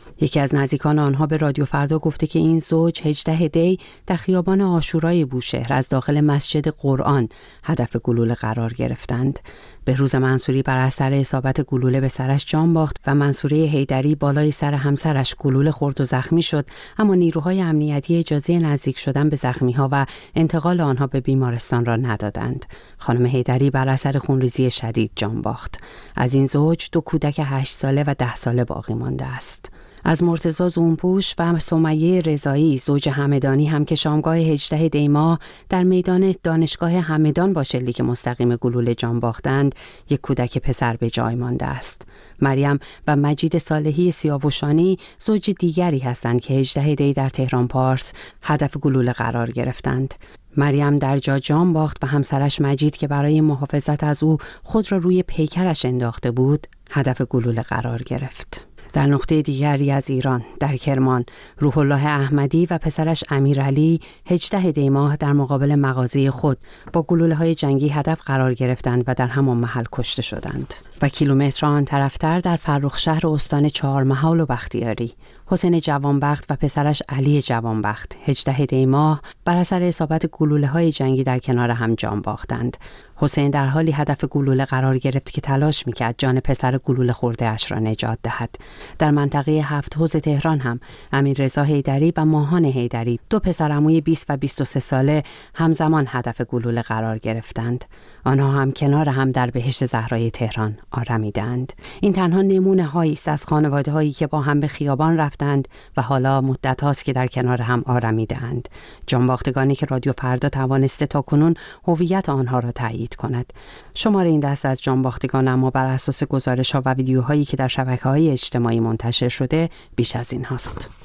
یکی از نزدیکان آنها به رادیو فردا گفته که این زوج هجدهم دی در خیابان عاشورای بوشهر از داخل مسجد قرآن هدف گلوله قرار گرفتند. بهروز منصوری بر اثر اصابت گلوله به سرش جان باخت و منصوره حیدری بالای سر همسرش گلوله خورد و زخمی شد، اما نیروهای امنیتی اجازه نزدیک شدن به زخمی‌ها و انتقال آنها به بیمارستان را ندادند. خانم حیدری بر اثر خونریزی شدید جان باخت. از این زوج دو کودک هشت ساله و ده ساله باقی مانده است. از مرتضی زونپوش و سمیه رضایی زوج همدانی هم که شامگاه هجدهم دی ماه در میدان دانشگاه همدان با شلیک مستقیم گلوله جان باختند، یک کودک پسر به جای مانده است. مریم و مجید صالحی سیاوشانی زوج دیگری هستند که هجدهم دی در تهران پارس هدف گلوله قرار گرفتند. مریم در جا جان باخت و همسرش مجید که برای محافظت از او خود را روی پیکرش انداخته بود، هدف گلوله قرار گرفت. در نقطه دیگری از ایران، در کرمان، روح الله احمدی و پسرش امیرعلی هجدهم دی ماه در مقابل مغازه خود با گلوله‌های جنگی هدف قرار گرفتند و در همان محل کشته شدند. و کیلومتر آن طرفتر در فرخشهر استان چهارمحال و بختیاری، حسین جوانبخت و پسرش علی جوانبخت هجدهم دی ماه بر اثر اصابت گلوله‌های جنگی در کنار هم جان باختند. حسین در حالی هدف گلوله قرار گرفت که تلاش می‌کرد جان پسر گلوله خورده اش را نجات دهد. در منطقه هفت حوض تهران هم امیررضا حیدری و ماهان حیدری، دو پسرعموی بیست و بیست و سه ساله، همزمان هدف گلوله قرار گرفتند. آنها هم کنار هم در بهشت زهرای تهران آرمیدند. این تنها نمونه هایی است از خانواده هایی که با هم به خیابان رفتند و حالا مدت هاست که در کنار هم آرمیدند. جانباختگانی که رادیو فردا توانسته تا کنون هویت آنها را تایید کند. شمار این دست از جانباختگان اما بر اساس گزارش ها و ویدیوهایی که در شبکه‌های اجتماعی منتشر شده بیش از این هاست.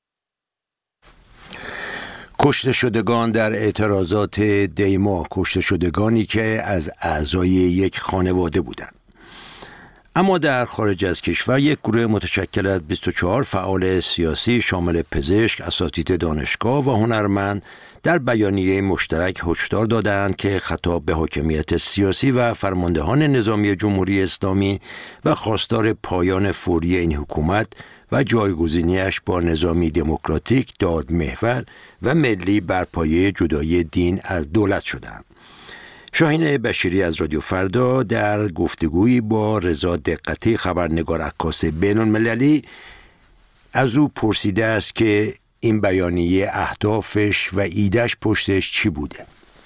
کشته شدگان در اعتراضات دی ماه، کشته شدگانی که از اعضای یک خانواده بودند. اما در خارج از کشور یک گروه متشکل از بیست و چهار فعال سیاسی شامل پزشک، اساتید دانشگاه و هنرمند در بیانیه مشترک هشدار دادند که خطاب به حاکمیت سیاسی و فرماندهان نظامی جمهوری اسلامی و خواستار پایان فوری این حکومت و جایگزینیش با نظامی دموکراتیک دادمحور و ملی بر پایه جدایی دین از دولت شدند. شاهین بشیری از رادیو فردا در گفتگویی با رضا دقتی خبرنگار عکاس بین‌المللی از او پرسیده است که این بیانیه اهدافش و ایدهش پشتش چی بوده؟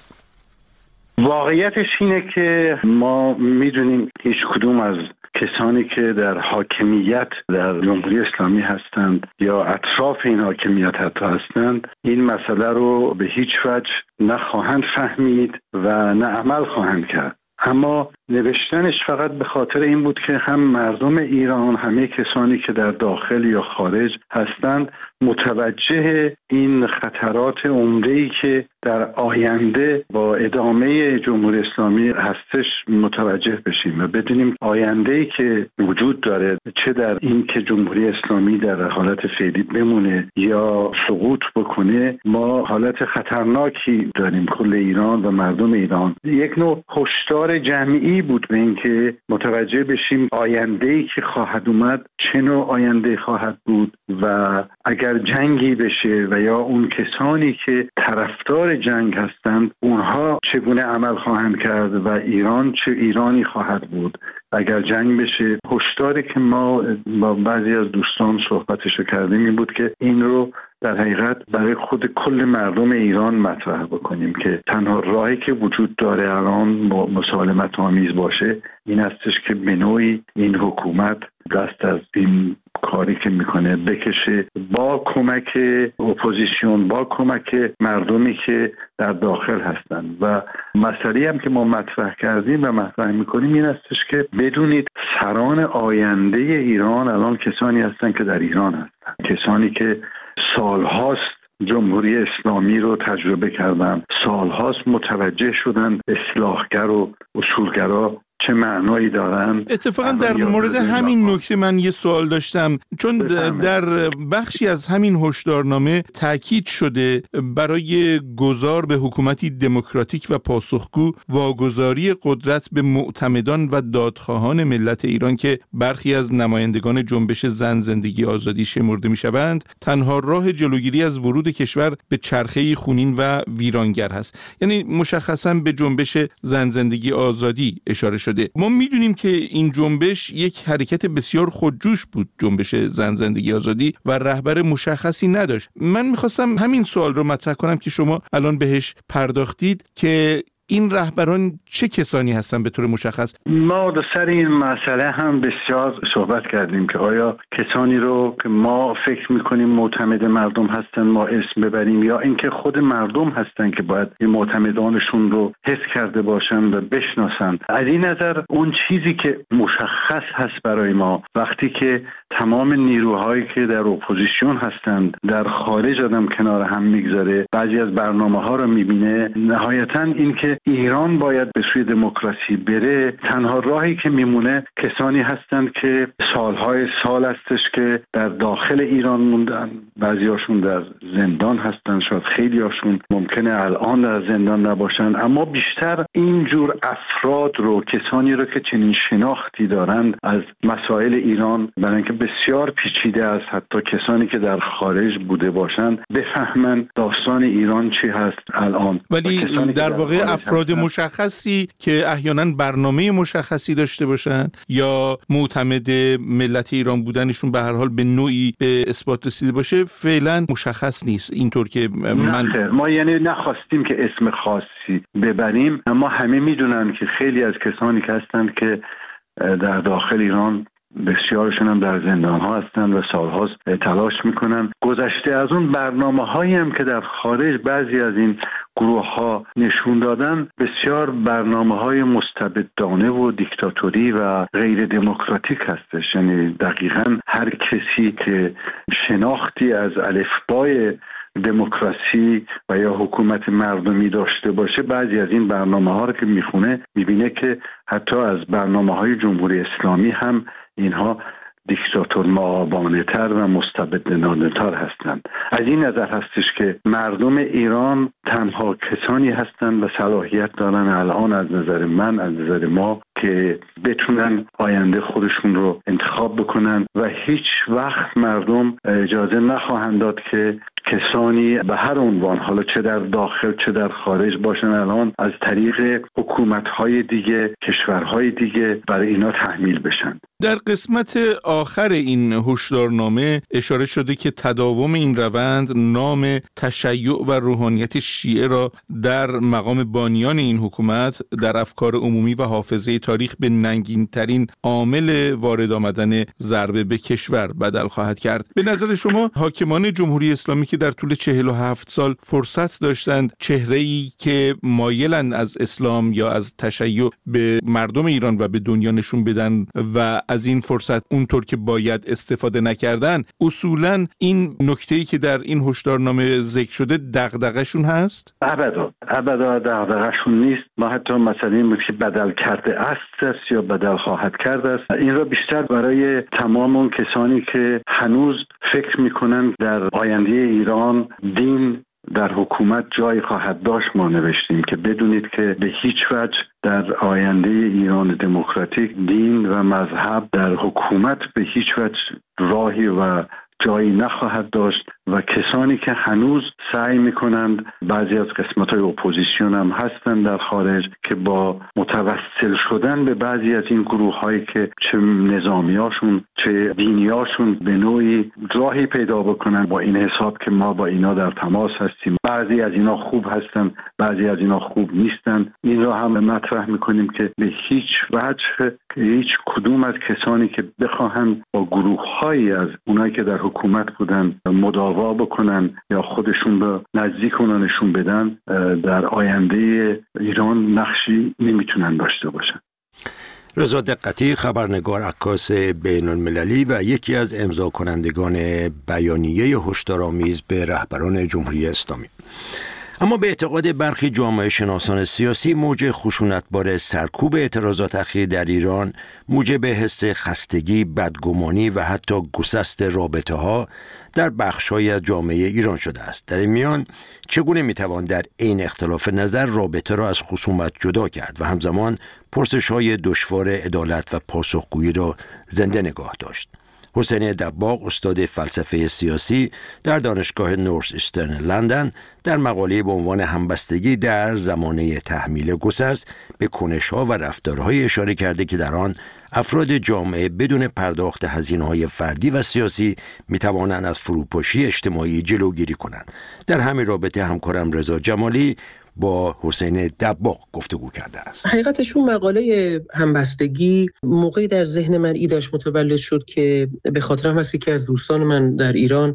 واقعیتش اینه که ما میدونیم هیچ کدوم از کسانی که در حاکمیت در جمهوری اسلامی هستند یا اطراف این حاکمیت حتی هستند این مسئله رو به هیچ وجه نه خواهند فهمید و نه عمل خواهند کرد. اما نوشتنش فقط به خاطر این بود که هم مردم ایران، همه کسانی که در داخل یا خارج هستند متوجه این خطرات عمده‌ای که در آینده با ادامه جمهوری اسلامی هستش متوجه بشیم و بدونیم آینده‌ای که وجود داره، چه در این که جمهوری اسلامی در حالت فعلی بمونه یا سقوط بکنه، ما حالت خطرناکی داریم کل ایران و مردم ایران. یک نوع هشدار جمعی بود به این که متوجه بشیم آینده‌ای که خواهد اومد چه نوع آینده خواهد بود و اگر جنگی بشه و یا اون کسانی که طرفدار جنگ هستند اونها چگونه عمل خواهند کرد و ایران چه ایرانی خواهد بود اگر جنگ بشه. هشداری که ما با بعضی از دوستان صحبتشو کردیم این بود که این رو در حقیقت برای خود کل مردم ایران مطرح بکنیم که تنها راهی که وجود داره الان مسالمت آمیز باشه این هستش که به نوعی این حکومت دست از این کاری که میکنه بکشه با کمک اپوزیسیون، با کمک مردمی که در داخل هستند. و مسئله هم که ما مطرح کردیم و مطرح میکنیم این هستش که بدونید سران آینده ایران الان کسانی هستند که در ایران هستند، کسانی که سالهاست جمهوری اسلامی رو تجربه کردن، سالهاست متوجه شدن اصلاحگر و اصولگرا چه معنایی دارن. اتفاقا در مورد همین نکته من یه سوال داشتم، چون بفهمه. در بخشی از همین هشدارنامه تاکید شده برای گذار به حکومتی دموکراتیک و پاسخگو واگذاری قدرت به معتمدان و دادخواهان ملت ایران که برخی از نمایندگان جنبش زن زندگی آزادی شمرده میشوند، تنها راه جلوگیری از ورود کشور به چرخه خونین و ویرانگر هست. یعنی مشخصا به جنبش زن زندگی آزادی اشاره شده. ما میدونیم که این جنبش یک حرکت بسیار خودجوش بود، جنبش زن زندگی آزادی، و رهبر مشخصی نداشت. من میخواستم همین سوال رو مطرح کنم که شما الان بهش پرداختید که این رهبران چه کسانی هستن به طور مشخص؟ ما در سر این مسئله هم بسیار صحبت کردیم که آیا کسانی رو که ما فکر میکنیم معتمد مردم هستن ما اسم ببریم، یا اینکه خود مردم هستن که باید این معتمدانشون رو حس کرده باشن و بشناسن. از این نظر اون چیزی که مشخص هست برای ما وقتی که تمام نیروهایی که در اپوزیسیون هستند در خارج آدم کنار هم میگذاره، بعضی از برنامه ها رو میبینه، نهایتا این که ایران باید به سوی دموکراسی بره، تنها راهی که میمونه کسانی هستند که سالهای سال هستش که در داخل ایران موندن، بعضیاشون در زندان هستن، شاید خیلی هاشون ممکنه الان در زندان نباشن، اما بیشتر اینجور افراد رو، کسانی رو که چنین شناختی دارند از مسائل ایران، برای اینکه بسیار پیچیده است، حتی کسانی که در خارج بوده باشند بفهمن داستان ایران چی هست الان. ولی در واقع افراد مشخصی که احیانا برنامه مشخصی داشته باشن یا معتمد ملت ایران بودنشون به هر حال به نوعی به اثبات رسیده باشه فعلا مشخص نیست. اینطور که من ما یعنی نخواستیم که اسم خاصی ببریم، اما همه میدونن که خیلی از کسانی که هستن که در داخل ایران بسیارشون هم در زندان ها هستن و سالهاست تلاش میکنن. گذشته از اون برنامه هایی هم که در خارج بعضی از این گروه ها نشون دادن بسیار برنامه های مستبدانه و دیکتاتوری و غیر دموکراتیک هستش. یعنی دقیقاً هر کسی که شناختی از الفبای دموکراسی و یا حکومت مردمی داشته باشه، بعضی از این برنامه ها رو که میخونه میبینه که حتی از برنامه های جمهوری اسلامی هم اینها دیکتاتور معابانه تر و مستبدانه تر هستند. از این نظر هستش که مردم ایران تنها کسانی هستند و صلاحیت دارن الان از نظر من، از نظر ما، که بتونن آینده خودشون رو انتخاب بکنن و هیچ وقت مردم اجازه نخواهند داد که کسانی به هر عنوان، حالا چه در داخل چه در خارج باشن، الان از طریق حکومت‌های دیگه، کشورهای دیگه برای اینا تحمیل بشن. در قسمت آخر این هشدارنامه اشاره شده که تداوم این روند نام تشیع و روحانیت شیعه را در مقام بانیان این حکومت در افکار عمومی و حافظه تاریخ به ننگین‌ترین عامل وارد آمدن ضربه به کشور بدل خواهد کرد. به نظر شما حاکمان جمهوری اسلامی که در طول چهل و هفت سال فرصت داشتند چهره‌ای که مایلند از اسلام یا از تشیع به مردم ایران و به دنیا نشون بدن و از این فرصت اونطور که باید استفاده نکردن، اصولاً این نکته‌ای که در این هشدارنامه ذکر شده دغدغه‌شون هست؟ ابدا ابدا دغدغه‌شون نیست. ما حتی مثلا این که بدل کرده است یا بدل خواهد کرده است، این را بیشتر برای تمام اون کسانی که هنوز فکر میکنن در آینده ایران دین در حکومت جای خواهد داشت ما نوشتیم که بدونید که به هیچ وجه در آینده ایران دموکراتیک دین و مذهب در حکومت به هیچ وجه راهی و جایی نخواهد داشت و کسانی که هنوز سعی میکنند، بعضی از قسمت‌های اپوزیسیون هم هستند در خارج، که با متوسل شدن به بعضی از این گروه‌هایی که چه نظامیاشون چه دینیاشون به نوعی راهی پیدا بکنن با این حساب که ما با اینا در تماس هستیم، بعضی از اینا خوب هستن بعضی از اینا خوب نیستن، این را هم مطرح میکنیم که به هیچ وجه هیچ کدوم از کسانی که بخواهند با گروه‌هایی از اونایی که در حکومت بودن مداوا بکنن یا خودشون به نزدیک اونا نشون بدن، در آینده ایران نقشی نمیتونن داشته باشن. رضا دقتی، خبرنگار عکاس بین المللی و یکی از امضا کنندگان بیانیه هشدارآمیز به رهبران جمهوری اسلامی. اما به اعتقاد برخی جامعه شناسان سیاسی، موج خشونتبار سرکوب اعتراضات اخیر در ایران موجب حس خستگی، بدگمانی و حتی گسست رابطه ها در بخش‌های از جامعه ایران شده است. در این میان چگونه میتوان در عین اختلاف نظر رابطه را از خصومت جدا کرد و همزمان پرسش‌های دشوار عدالت و پاسخگویی را زنده نگاه داشت؟ حسین دباغ، استاد فلسفه سیاسی در دانشگاه نورث ایسترن لندن، در مقاله به عنوان همبستگی در زمانه تحمیل گسست به کنش‌ها و رفتارهای اشاره کرده که در آن افراد جامعه بدون پرداخت هزینه‌های فردی و سیاسی می‌توانند از فروپاشی اجتماعی جلوگیری کنند. در همین رابطه همکارم رضا جمالی با حسین دباغ گفتگو کرده است. حقیقتش اون مقاله همبستگی موقعی در ذهن من ایده‌اش متولد شد که به خاطرم هست که از دوستان من در ایران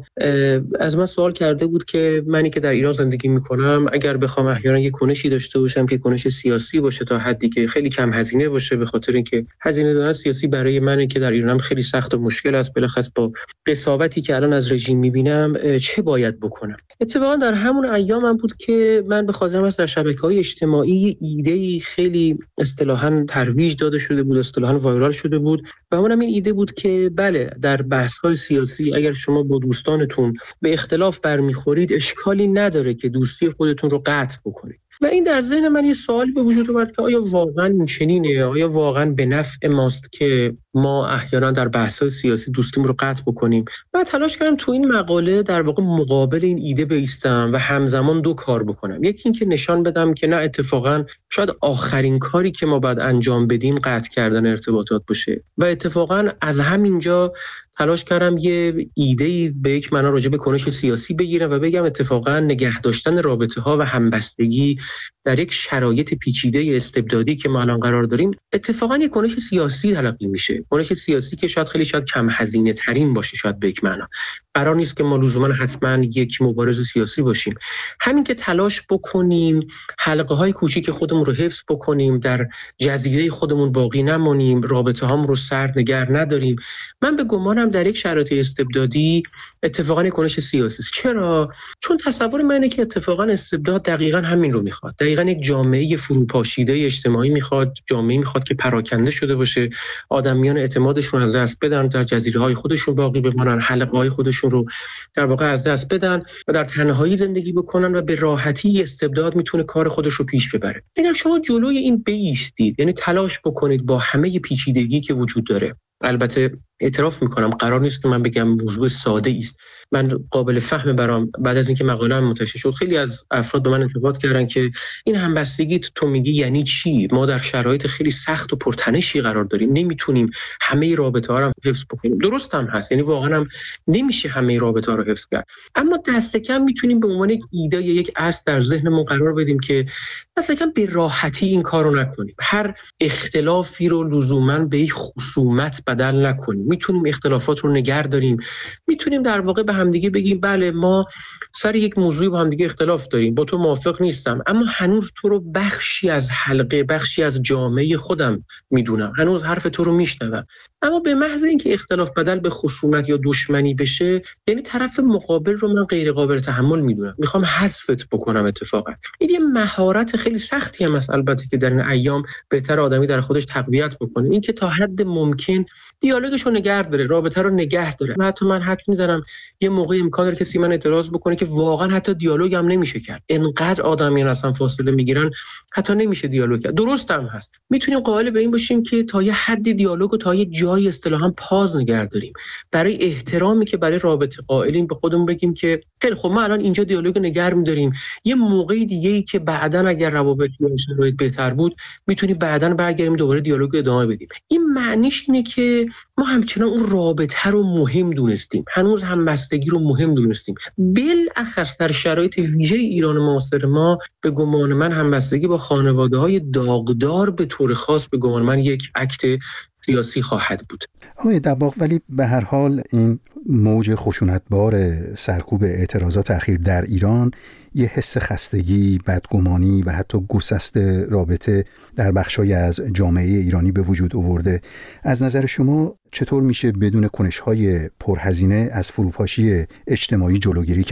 از من سوال کرده بود که منی که در ایران زندگی میکنم اگر بخوام احیانا یک کنشی داشته باشم که کنش سیاسی باشه تا حدی که خیلی کم هزینه باشه، به خاطر اینکه هزینه دادن سیاسی برای من که در ایرانم خیلی سخت و مشکل است، بالاخص با قساوتی که الان از رژیم میبینم، چه باید بکنم؟ اتفاقا در همون ایامم بود که من به خاطرم در شبکه‌های اجتماعی ایده‌ای خیلی اصطلاحاً ترویج داده شده بود، اصطلاحاً وایرال شده بود و اونم این ایده بود که بله، در بحث‌های سیاسی اگر شما با دوستانتون به اختلاف برمیخورید، اشکالی نداره که دوستی خودتون رو قطع بکنید. و این در ذهن من یه سوالی به وجود آورد که آیا واقعاً این چنینه؟ آیا واقعاً به نفع ماست که ما احیانا در بحث‌های سیاسی دوستیمون رو قطع بکنیم؟ من تلاش کردم تو این مقاله در واقع مقابل این ایده بایستم و همزمان دو کار بکنم. یکی این که نشان بدم که نه، اتفاقاً شاید آخرین کاری که ما باید انجام بدیم قطع کردن ارتباطات باشه و اتفاقاً از همینجا تلاش کردم یه ایده‌ای به یک معنا راجع به کنش سیاسی بگیرم و بگم اتفاقاً نگه داشتن رابطه‌ها و همبستگی در یک شرایط پیچیده استبدادی که ما الان قرار داریم، اتفاقاً یک کنش سیاسی تلقی میشه. کنش سیاسی که شاید خیلی شاید کم هزینه ترین باشه، شاید به یک معنا. قرار نیست که ما لزوما حتما یک مبارز سیاسی باشیم. همین که تلاش بکنیم حلقه‌های کوچیک خودمون رو حفظ بکنیم، در جزیره خودمون باقی نمونیم، رابطه‌هامون رو سرد نگه نداریم. من به گمانم در یک شرایط استبدادی اتفاقاً کنش سیاسی است. چرا؟ چون تصور من اینه که اتفاقاً استبداد دقیقاً همین رو میخواد. دقیقاً یک جامعه فروپاشیده اجتماعی میخواد، جامعه میخواد که پراکنده شده باشه، آدمیان اعتمادشون از دست بدن، در جزیره‌های خودشون باقی بمانن، حلقه‌های خودشون رو در واقع از دست بدن و در تنهایی زندگی بکنن و به راحتی استبداد میتونه کار خودش رو پیش ببره. اگر شما جلوی این بایستید، یعنی تلاش بکنید با همه پیچیدگی که وجود داره، البته اعتراف میکنم قرار نیست که من بگم موضوع ساده است. من قابل فهم برام بعد از اینکه مقاله هم منتشر شد خیلی از افراد به من انتقاد کردن که این همبستگی تو میگی یعنی چی؟ ما در شرایط خیلی سخت و پرتنشی قرار داریم، نمیتونیم همه رابطه ها رو حفظ بکنیم. درست هم هست، یعنی واقعا هم نمیشه همه رابطه ها رو حفظ کرد، اما دست کم میتونیم به عنوان یک ایده یا یک اصل در ذهنمون قرار بدیم که دست کم به راحتی این کارو نکنیم، هر اختلافی رو لزوما به یک خصومت بدل نکنیم. میتونیم اختلافات رو نگه داریم، میتونیم در واقع به همدیگه بگیم بله ما سر یک موضوعی با همدیگه اختلاف داریم، با تو موافق نیستم، اما هنوز تو رو بخشی از حلقه، بخشی از جامعه خودم میدونم، هنوز حرف تو رو میشنوم. اما به محض اینکه اختلاف بدل به خصومت یا دشمنی بشه، یعنی طرف مقابل رو من غیر قابل تحمل میدونم، میخوام حذفت بکنم. اتفاقا این یه مهارت خیلی سختی هم است البته که در این ایام بهتر آدمی در خودش تقویت بکنه، این که تا حد ممکن دیالوگش رو نگه داره، رابطه رو نگه داره. حتی من حدس میزنم یه موقع امکان داره کسی من اعتراض بکنه که واقعا حتی دیالوگ هم نمیشه کرد، انقدر آدمیان اصلا فاصله میگیرن حتی نمیشه دیالوگ کرد. درست هم هست، میتونیم قائل به این باشیم که تا یه حدی دیالوگ و تا یه جای اصطلاحاً پاز نگه داریم، برای احترامی که برای رابطه قائلیم به خودمون بگیم که خیلی خب ما الان اینجا دیالوگ نگه می‌داریم، یه موقعی دیگه‌ای که بعداً اگر روابط یا شرایط بهتر بود میتونیم بعداً برگردیم دوباره دیالوگ ادامه بدیم. این معنیش اینه که ما همچنان اون رابطه رو مهم دونستیم، هنوز همبستگی رو مهم دونستیم. بالاخص در شرایط ویژه ایران معاصر ما به گمان من همبستگی با خانواده‌های داغدار به طور خاص به گمان من یک اکت سیاسی خواهد بود. آقای دباغ، ولی به هر حال این موج خشونتبار سرکوب اعتراضات اخیر در ایران یه حس خستگی، بدگمانی و حتی گسست رابطه در بخشای از جامعه ایرانی به وجود آورده. از نظر شما چطور میشه بدون کنش‌های پرهزینه از فروپاشی اجتماعی جلوگیری کرد؟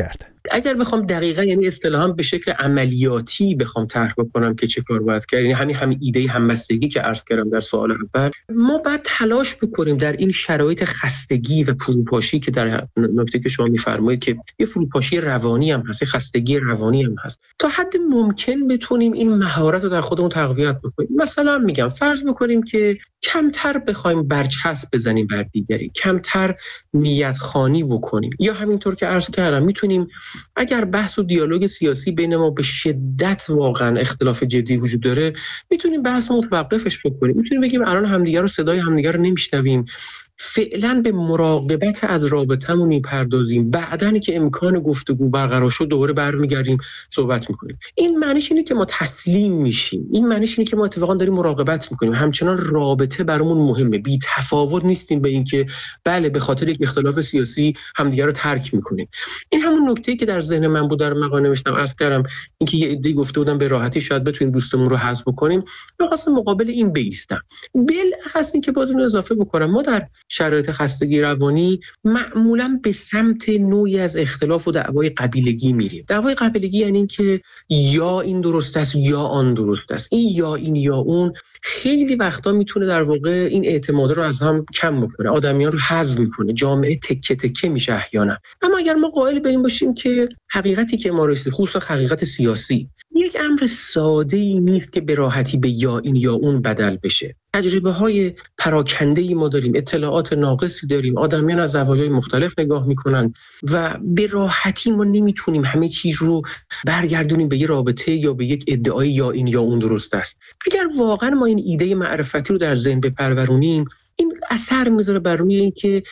اگر بخوام دقیقاً یعنی اصطلاحاً به شکل عملیاتی بخوام طرح بکنم که چه کار باید کرد، یعنی همین همین ایده همبستگی که عرض کردم در سوال اول، ما باید تلاش بکنیم در این شرایط خستگی و فروپاشی که در نکته که شما می‌فرمایید که یه فروپاشی روانی هم هست، خستگی روانی هم هست، تا حد ممکن بتونیم این مهارت رو در خودمون تقویت بکنیم. مثلا میگم فرض بکنیم که کمتر بخوایم برچسب بزنیم بر دیگری، کمتر نیت خوانی بکنیم، یا همینطور که عرض کردم میتونیم اگر بحث و دیالوگ سیاسی بین ما به شدت واقعا اختلاف جدی وجود داره، میتونیم بحث متوقفش بکنیم، میتونیم بگیم الان همدیگه رو صدای همدیگه رو نمیشنویم، فعلا به مراقبت از رابطمون میپردازیم، بعدن که امکان گفتگو برقرار شد دوباره برمیگردیم صحبت میکنیم. این معنیش اینه که ما تسلیم میشیم، این معنیش اینه که ما اتفاقا داریم مراقبت میکنیم، همچنان رابطه برامون مهمه، بی تفاوت نیستیم به این که بله به خاطر یک اختلاف سیاسی همدیگه رو ترک میکنیم. این همون نکته‌ای که در ذهن من بود در مقاله نوشتم، عرض کردم اینکه یه عده‌ای گفته بودن به راحتی شاید بتونیم دوستمون رو حذف بکنیم، من خواستم مقابل این بایستم. بالاخص اینکه باز اینو اضافه بکنم، ما در شرایط خستگی روانی معمولاً به سمت نوعی از اختلاف و دعوای قبیلگی میریم. دعوای قبیلگی یعنی این که یا این درست است یا آن درست است، این یا این یا اون خیلی وقتا میتونه در واقع این اعتماد رو از هم کم بکنه، آدمیان رو حذف میکنه، جامعه تکه تکه میشه احیانا. اما اگر ما قائل به این باشیم که حقیقتی که ما رسید، خصوصا حقیقت سیاسی، یک امر ساده‌ای نیست که به راحتی به یا این یا اون بدل بشه. تجربه‌های پراکنده‌ای ما داریم، اطلاعات ناقصی داریم، آدمیان از زوایای مختلف نگاه میکنن و به راحتی ما نمیتونیم همه چیز رو برگردونیم به یه رابطه یا به یک ادعای یا این یا اون درست است. اگر واقعا ما این ایده معرفتی رو در ذهن بپرورونیم، این اثر میذاره بر روی اینکه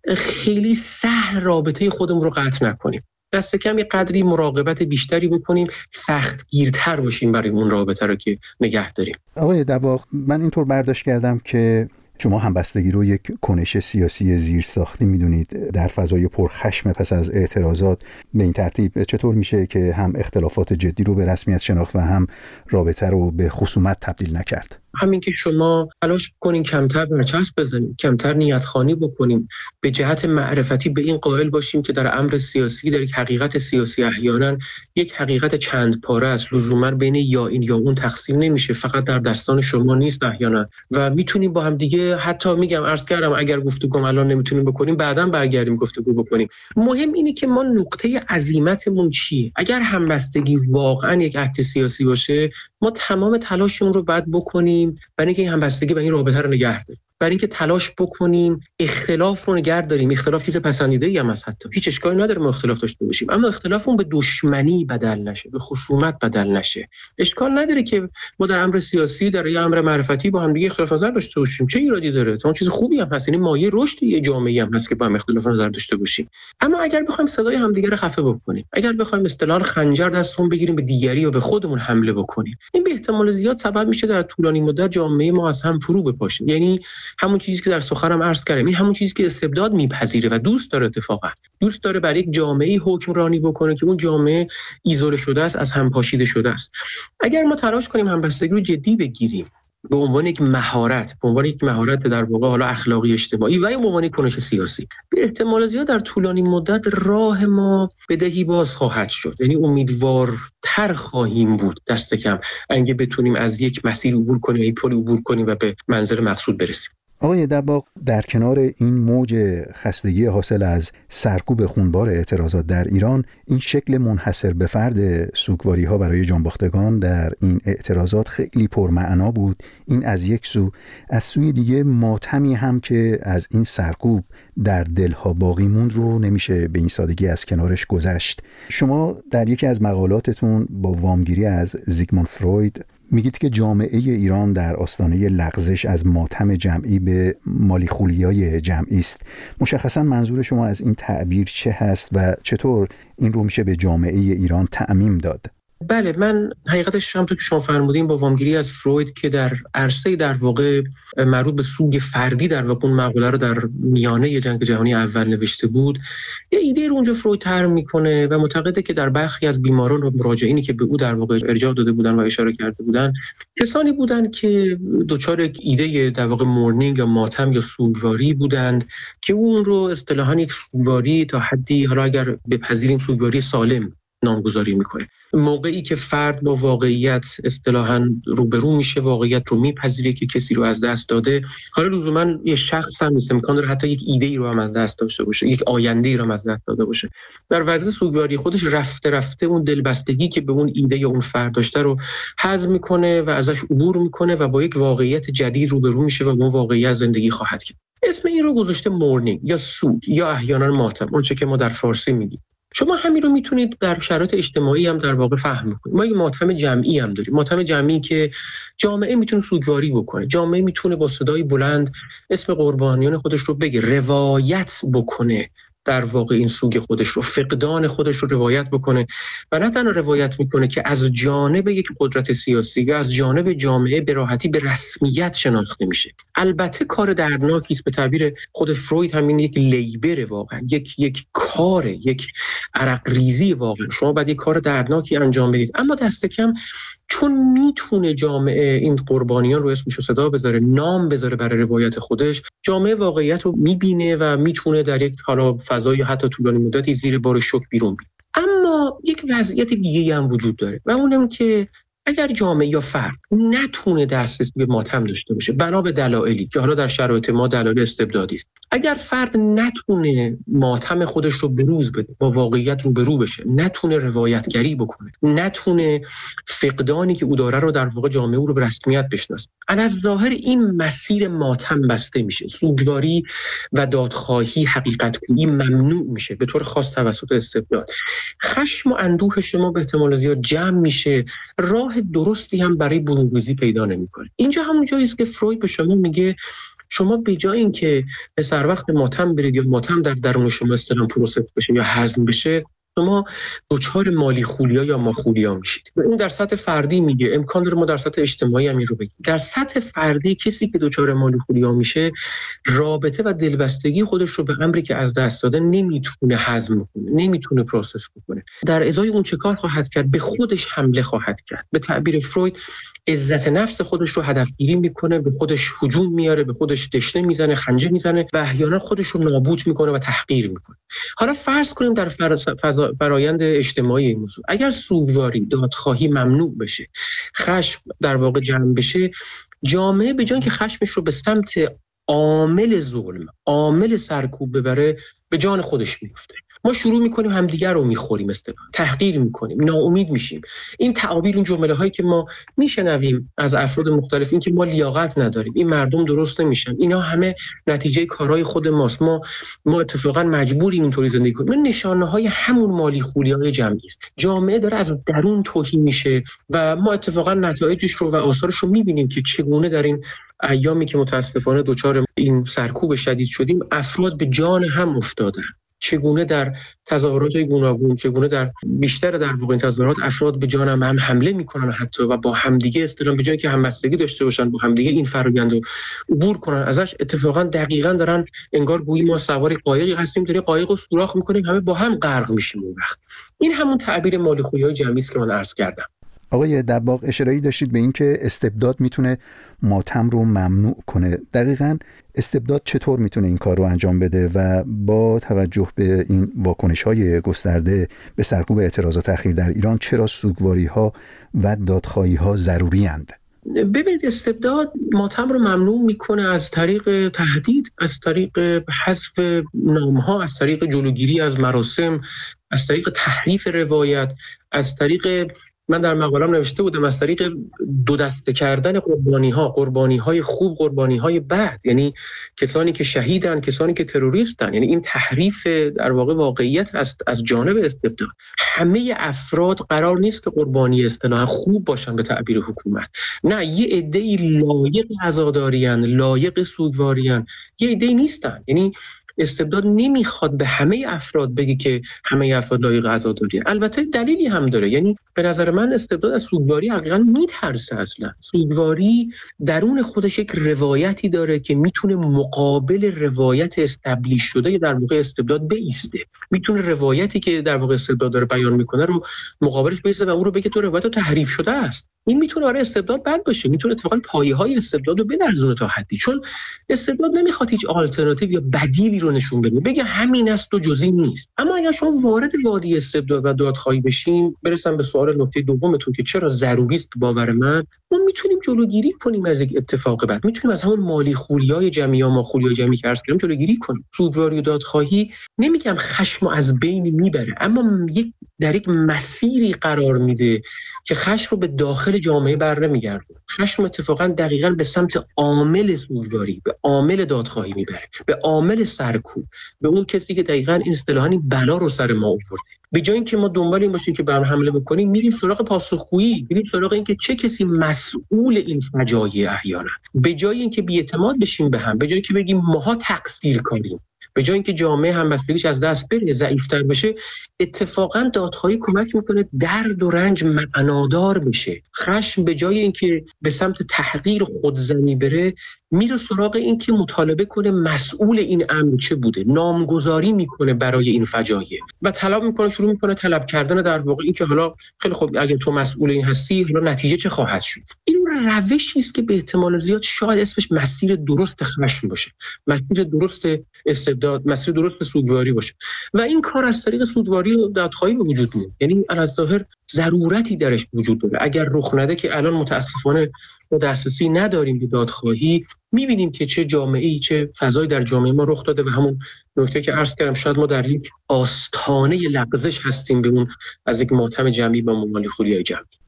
خیلی سهل رابطه خودمون رو قطع نکنیم. دست کم یه قدری مراقبت بیشتری بکنیم، سخت گیرتر باشیم برای اون رابطه رو که نگه داریم. آقای دباغ، من اینطور برداشت کردم که شما همبستگی رو یک کنش سیاسی زیرساختی میدونید در فضای پرخشم پس از اعتراضات. به این ترتیب چطور میشه که هم اختلافات جدی رو به رسمیت شناخت و هم رابطه رو به خصومت تبدیل نکرد؟ همین که شما تلاش بکنین کمتر برچسب بزنیم، کمتر نیت خوانی بکنیم، به جهت معرفتی به این قائل باشیم که در امر سیاسی، در یک حقیقت سیاسی احیانا یک حقیقت چند پاره است، لزوما بین یا این یا اون تقسیم نمیشه، فقط در دستان شما نیست احیانا، و میتونیم با هم دیگه، حتی میگم عرض کردم اگر گفتگو الان نمیتونیم بکنیم بعداً برگردیم گفتگو بکنیم. مهم اینه که ما نقطه عزیمتمون چیه. اگر همبستگی واقعا یک اکت سیاسی باشه، ما تمام تلاشمون رو بعد بکنیم برای اینکه این همبستگی و این رابطه رو نگه داریم، برای اینکه تلاش بکنیم اختلاف رو نگه داریم. اختلاف چیز پسندیده‌ای هم هست، حتی هیچ اشکالی نداره ما اختلاف داشته باشیم، اما اختلافمون به دشمنی بدل نشه، به خصومت بدل نشه. اشکال نداره که ما در امر سیاسی، در یه امر معرفتی با هم دیگه اختلاف نظر داشته باشیم، چه ایرادی داره؟ اون چیز خوبی هم هست، یعنی مایه رشد یه جامعه هم هست که با هم اختلاف نظر داشته باشیم. اما اگر بخوایم صدای همدیگه رو خفه بکنیم، اگر بخوایم اصطلاحاً خنجر دستمون بگیریم به دیگری و به خودمون حمله بکنیم، این به احتمال زیاد سبب میشه در طولانی مدت جامعه ما از هم فرو بپاشه. یعنی همون چیزی که در سخنم عرض کردم، این همون چیزی که استبداد میپذیره و دوست داره، اتفاقا دوست داره برای یک جامعه حکمرانی بکنه که اون جامعه ایزوله شده است، از هم پاشیده شده است. اگر ما تلاش کنیم همبستگی رو جدی بگیریم به عنوان یک مهارت، به عنوان یک مهارت در واقع حالا اخلاقی اجتماعی و به عنوان یک کنش سیاسی، به احتمال زیاد در طولانی مدت راه ما بدهی باز خواهد شد. یعنی امیدوارتر خواهیم بود دست کم اگه بتونیم از یک مسیر عبور کنیم، یک پل عبور کنیم و به منزل مقصود برسیم. آقای دباغ، در کنار این موج خستگی حاصل از سرکوب خونبار اعتراضات در ایران، این شکل منحصر به فرد سوگواری‌ها برای جانباختگان در این اعتراضات خیلی پرمعنا بود. این از یک سو، از سوی دیگه ماتمی هم که از این سرکوب در دلها باقی موند رو نمیشه به این سادگی از کنارش گذشت. شما در یکی از مقالاتتون با وامگیری از زیگموند فروید میگید که جامعه ایران در آستانه لغزش از ماتم جمعی به مالیخولیای جمعی است. مشخصا منظور شما از این تعبیر چه هست و چطور این رو میشه به جامعه ایران تعمیم داد؟ بله، من حقیقتش همونطور که شما فرمودین با وامگیری از فروید که در عرصه در واقع مربوط به سوگ فردی در واقع اون مقوله رو در میانه جنگ جهانی اول نوشته بود، یه ایده رو اونجا فروید طرح میکنه و معتقده که در برخی از بیماران و مراجعینی که به او در واقع ارجاع داده بودن و اشاره کرده بودن، کسانی بودند که دچار ایده در واقع مورنینگ یا ماتم یا سوگواری بودند که اون رو اصطلاحاً یک سوگواری تا حدی، حالا اگر بپذیریم سوگواری سالم نامگذاری میکنه. موقعی که فرد با واقعیت اصطلاحاً روبرو میشه، واقعیت رو میپذیره که کسی رو از دست داده، حالا لزوما یه شخص هم نیست، امکان داره حتی یک ایده ای رو هم از دست داشته باشه، یک آینده ای رو هم از دست داده باشه. در وضع سوگواری خودش رفته رفته اون دلبستگی که به اون ایده یا اون فرد داشته رو هضم میکنه و ازش عبور میکنه و با یک واقعیت جدید روبرو میشه و اون واقعیت زندگی خواهد کرد. اسم این رو گذاشته مورنینگ یا سوگ یا احیانا ماتم، اونچه که ما در فارسی میگیم. شما همین رو میتونید در شرایط اجتماعی هم در واقع فهم کنید. ما یک ماتم جمعی هم داریم، ماتم جمعی که جامعه میتونه سوگواری بکنه، جامعه میتونه با صدای بلند اسم قربانیان خودش رو بگه، روایت بکنه در واقع این سوگ خودش رو، فقدان خودش رو روایت بکنه و نه تنها روایت میکنه که از جانب یک قدرت سیاسی یا از جانب جامعه به راحتی به رسمیت شناخته میشه. البته کار دردناکی است، به تعبیر خود فروید همین یک لیبر، واقعا یک یک کار، یک عرق ریزی واقعا. شما باید یک کار دردناکی انجام بدید، اما دست کم چون میتونه جامعه این قربانیان رو اسمش رو صدا بذاره، نام بذاره برای روایت خودش، جامعه واقعیت رو میبینه و میتونه در یک حالا فضای حتی طولانی مدتی زیر بار شوک بیرون بیاد. اما یک وضعیت دیگه هم وجود داره و اونم که اگر جامعه یا فرد نتونه دسترسی به ماتم داشته باشه بنا به دلایلی که حالا در شرایط ما دلایل استبدادی است، اگر فرد نتونه ماتم خودش رو بروز بده، با واقعیت روبرو بشه، نتونه روایتگری بکنه، نتونه فقدانی که او داره رو در واقع جامعه او رو به رسمیت بشناسه، از ظاهر این مسیر ماتم بسته میشه، سوگواری و دادخواهی، حقیقت‌گویی ممنوع میشه به طور خاص توسط استبداد. خشم و اندوه شما به احتمال زیاد جمع میشه، راه درستی هم برای برون‌ریزی پیدا نمی‌کنه. اینجا همون جایی است که فروید به شما میگه شما به جای اینکه به سر وقت ماتم برید یا ماتم در درون شما اصطلاحاً پروسس بشه یا هضم بشه، شما دچار مالی خولیا یا ماخولیا میشید. اون در سطح فردی میگه، امکان داره ما در سطح اجتماعی هم این رو بگیم. در سطح فردی کسی که دچار مالی خولیا میشه، رابطه و دلبستگی خودش رو به امری که از دست داده نمیتونه هضم کنه، نمیتونه پروسس بکنه. در ازای اون چه کار خواهد کرد؟ به خودش حمله خواهد کرد. به تعبیر فروید عزت نفس خودش رو هدفگیری میکنه، به خودش هجوم میاره، به خودش دشنه میزنه، خنجر میزنه و احیانا خودش رو نابود میکنه و تحقیر میکنه. حالا فرض کنیم در فضا فرآیند اجتماعی این موضوع اگر سوگواری، دادخواهی ممنوع بشه، خشم در واقع جمع بشه، جامعه به جای اینکه خشمش رو به سمت عامل ظلم، عامل سرکوب ببره، به جان خودش میفته. ما شروع میکنیم همدیگر رو میخوریم، اصطلاحاً تحقیر میکنیم، ناامید میشیم. این تعابیر، اون جمله هایی که ما میشنویم از افراد مختلف، این که ما لیاقت نداریم، این مردم درست نمیشن، اینا همه نتیجه کارهای خود ماست، ما ما اتفاقا مجبوریم اینطوری زندگی کنیم. این نشانه های همون مالی خولیای جمعی است. جامعه داره از درون توهین میشه و ما اتفاقا نتایجش رو و آثارش رو میبینیم که چگونه در این ایامی که متاسفانه دچار این سرکوب شدید شدیم، افراد به جان هم افتادن. چگونه در تظاهرات گوناگون، چگونه در بیشتر در واقع تظاهرات افراد به جان هم, هم حمله میکنن حتی و با همدیگه اصطلاحاً به جای که همبستگی داشته باشن، با همدیگه این فرآیند رو عبور کنن ازش، اتفاقا دقیقاً دارن انگار گویی ما سوار قایقی هستیم، داریم قایق رو سوراخ میکنیم، همه با هم غرق میشیم. اون وقت این همون تعبیر مالی خویای جمعی است که من عرض کردم. آقای دباغ، اشاره‌ای داشتید به این که استبداد میتونه ماتم رو ممنوع کنه. دقیقاً استبداد چطور میتونه این کار رو انجام بده و با توجه به این واکنش‌های گسترده به سرکوب اعتراضات اخیر در ایران، چرا سوگواری‌ها و دادخواهی‌ها ضروری اند؟ ببینید، استبداد ماتم رو ممنوع میکنه از طریق تهدید، از طریق حذف نام‌ها، از طریق جلوگیری از مراسم، از طریق تحریف روایت، از طریق، من در مقاله‌ام نوشته بودم، از طریق دو دسته کردن قربانی‌ها، قربانی‌های خوب، قربانی‌های بد، یعنی کسانی که شهیدن، کسانی که تروریستن، یعنی این تحریف در واقع واقعیت از از جانب استبداد. همه افراد قرار نیست که قربانی اصطلاحاً خوب باشن به تعبیر حکومت. نه، یه عده‌ای لایق عزاداری‌اند، لایق سوگواری‌اند، یه عده‌ای نیستن. یعنی استبداد نمیخواد به همه افراد بگه که همه افراد لایق عزاداریه. البته دلیلی هم داره، یعنی به نظر من استبداد از سوگواری حقیقاً میترسه. اصلا سوگواری درون خودش یک روایتی داره که میتونه مقابل روایت استبلیش شده در واقع استبداد بایسته، میتونه روایتی که در واقع استبداد داره بیان میکنه رو مقابلش بایسته و اون رو بگه تو روایت تحریف شده است. این میتونه برای استبداد بد باشه، میتونه اتفاقا پایه‌های استبداد رو بلرزونه تا حدی، چون استبداد نمیخواد هیچ آلترناتیو یا بدیلی رو نشون بده، بگه همین است و جزئی نیست. اما اگر شما وارد وادی استبداد و دادخواهی بشین، برسم به سوال نکته دومتون که چرا ضروری است، باور من ما میتونیم جلوگیری کنیم از یک اتفاق بد، میتونیم از همون مالی خولیای جمعی یا ما خولیای جمعی که عرض کردم جلوگیری کنیم. سوگواری و دادخواهی نمیگم خشم از بین میبره، اما یک در یک مسیری قرار میده که خشم رو به داخل جامعه برنمیگردونه. خشم اتفاقا دقیقاً به سمت عامل سوگواری، به عامل دادخواهی میبره، به عامل سرکوب، به اون کسی که دقیقاً این اصطلاحاً این بلا رو سر ما آورده. به جای اینکه ما دنبال این باشیم که به هم حمله بکنیم، میریم سراغ پاسخگویی، میریم سراغ اینکه چه کسی مسئول این فجایع احیانا. به جای اینکه بی‌اعتماد بشیم به هم، به جای اینکه بگیم ماها تقصیر کاریم، به جای اینکه جامعه همبستگیش از دست بره، ضعیف‌تر بشه، اتفاقا دادخواهی کمک میکنه درد و رنج معنادار بشه. خشم به جای اینکه به سمت تحقیر خودزنی بره، میره سراغ این که مطالبه کنه مسئول این امر چه بوده، نامگذاری میکنه برای این فجایع و طلب میکنه، شروع میکنه طلب کردن در واقع این که حالا خیلی خوب اگه تو مسئول این هستی، حالا نتیجه چه خواهد شد. این روشی است که به احتمال زیاد شاید اسمش مسیر درست خشم باشه، مسیر درست استبداد، مسیر درست سوگواری باشه و این کار از طریق سوگواری و دادخواهی به وجود میاد. یعنی الظاهر ضرورتی درش وجود داره. اگر رخ نده که الان متاسفانه ما دسترسی نداریم به دادخواهی، می‌بینیم که چه جامعه‌ای، چه فضایی در جامعه ما رخ داده و همون نکته که عرض کردم، شاید ما در یک آستانه لغزش هستیم به اون از یک ماتم جمعی با مالی خولیای جمعی.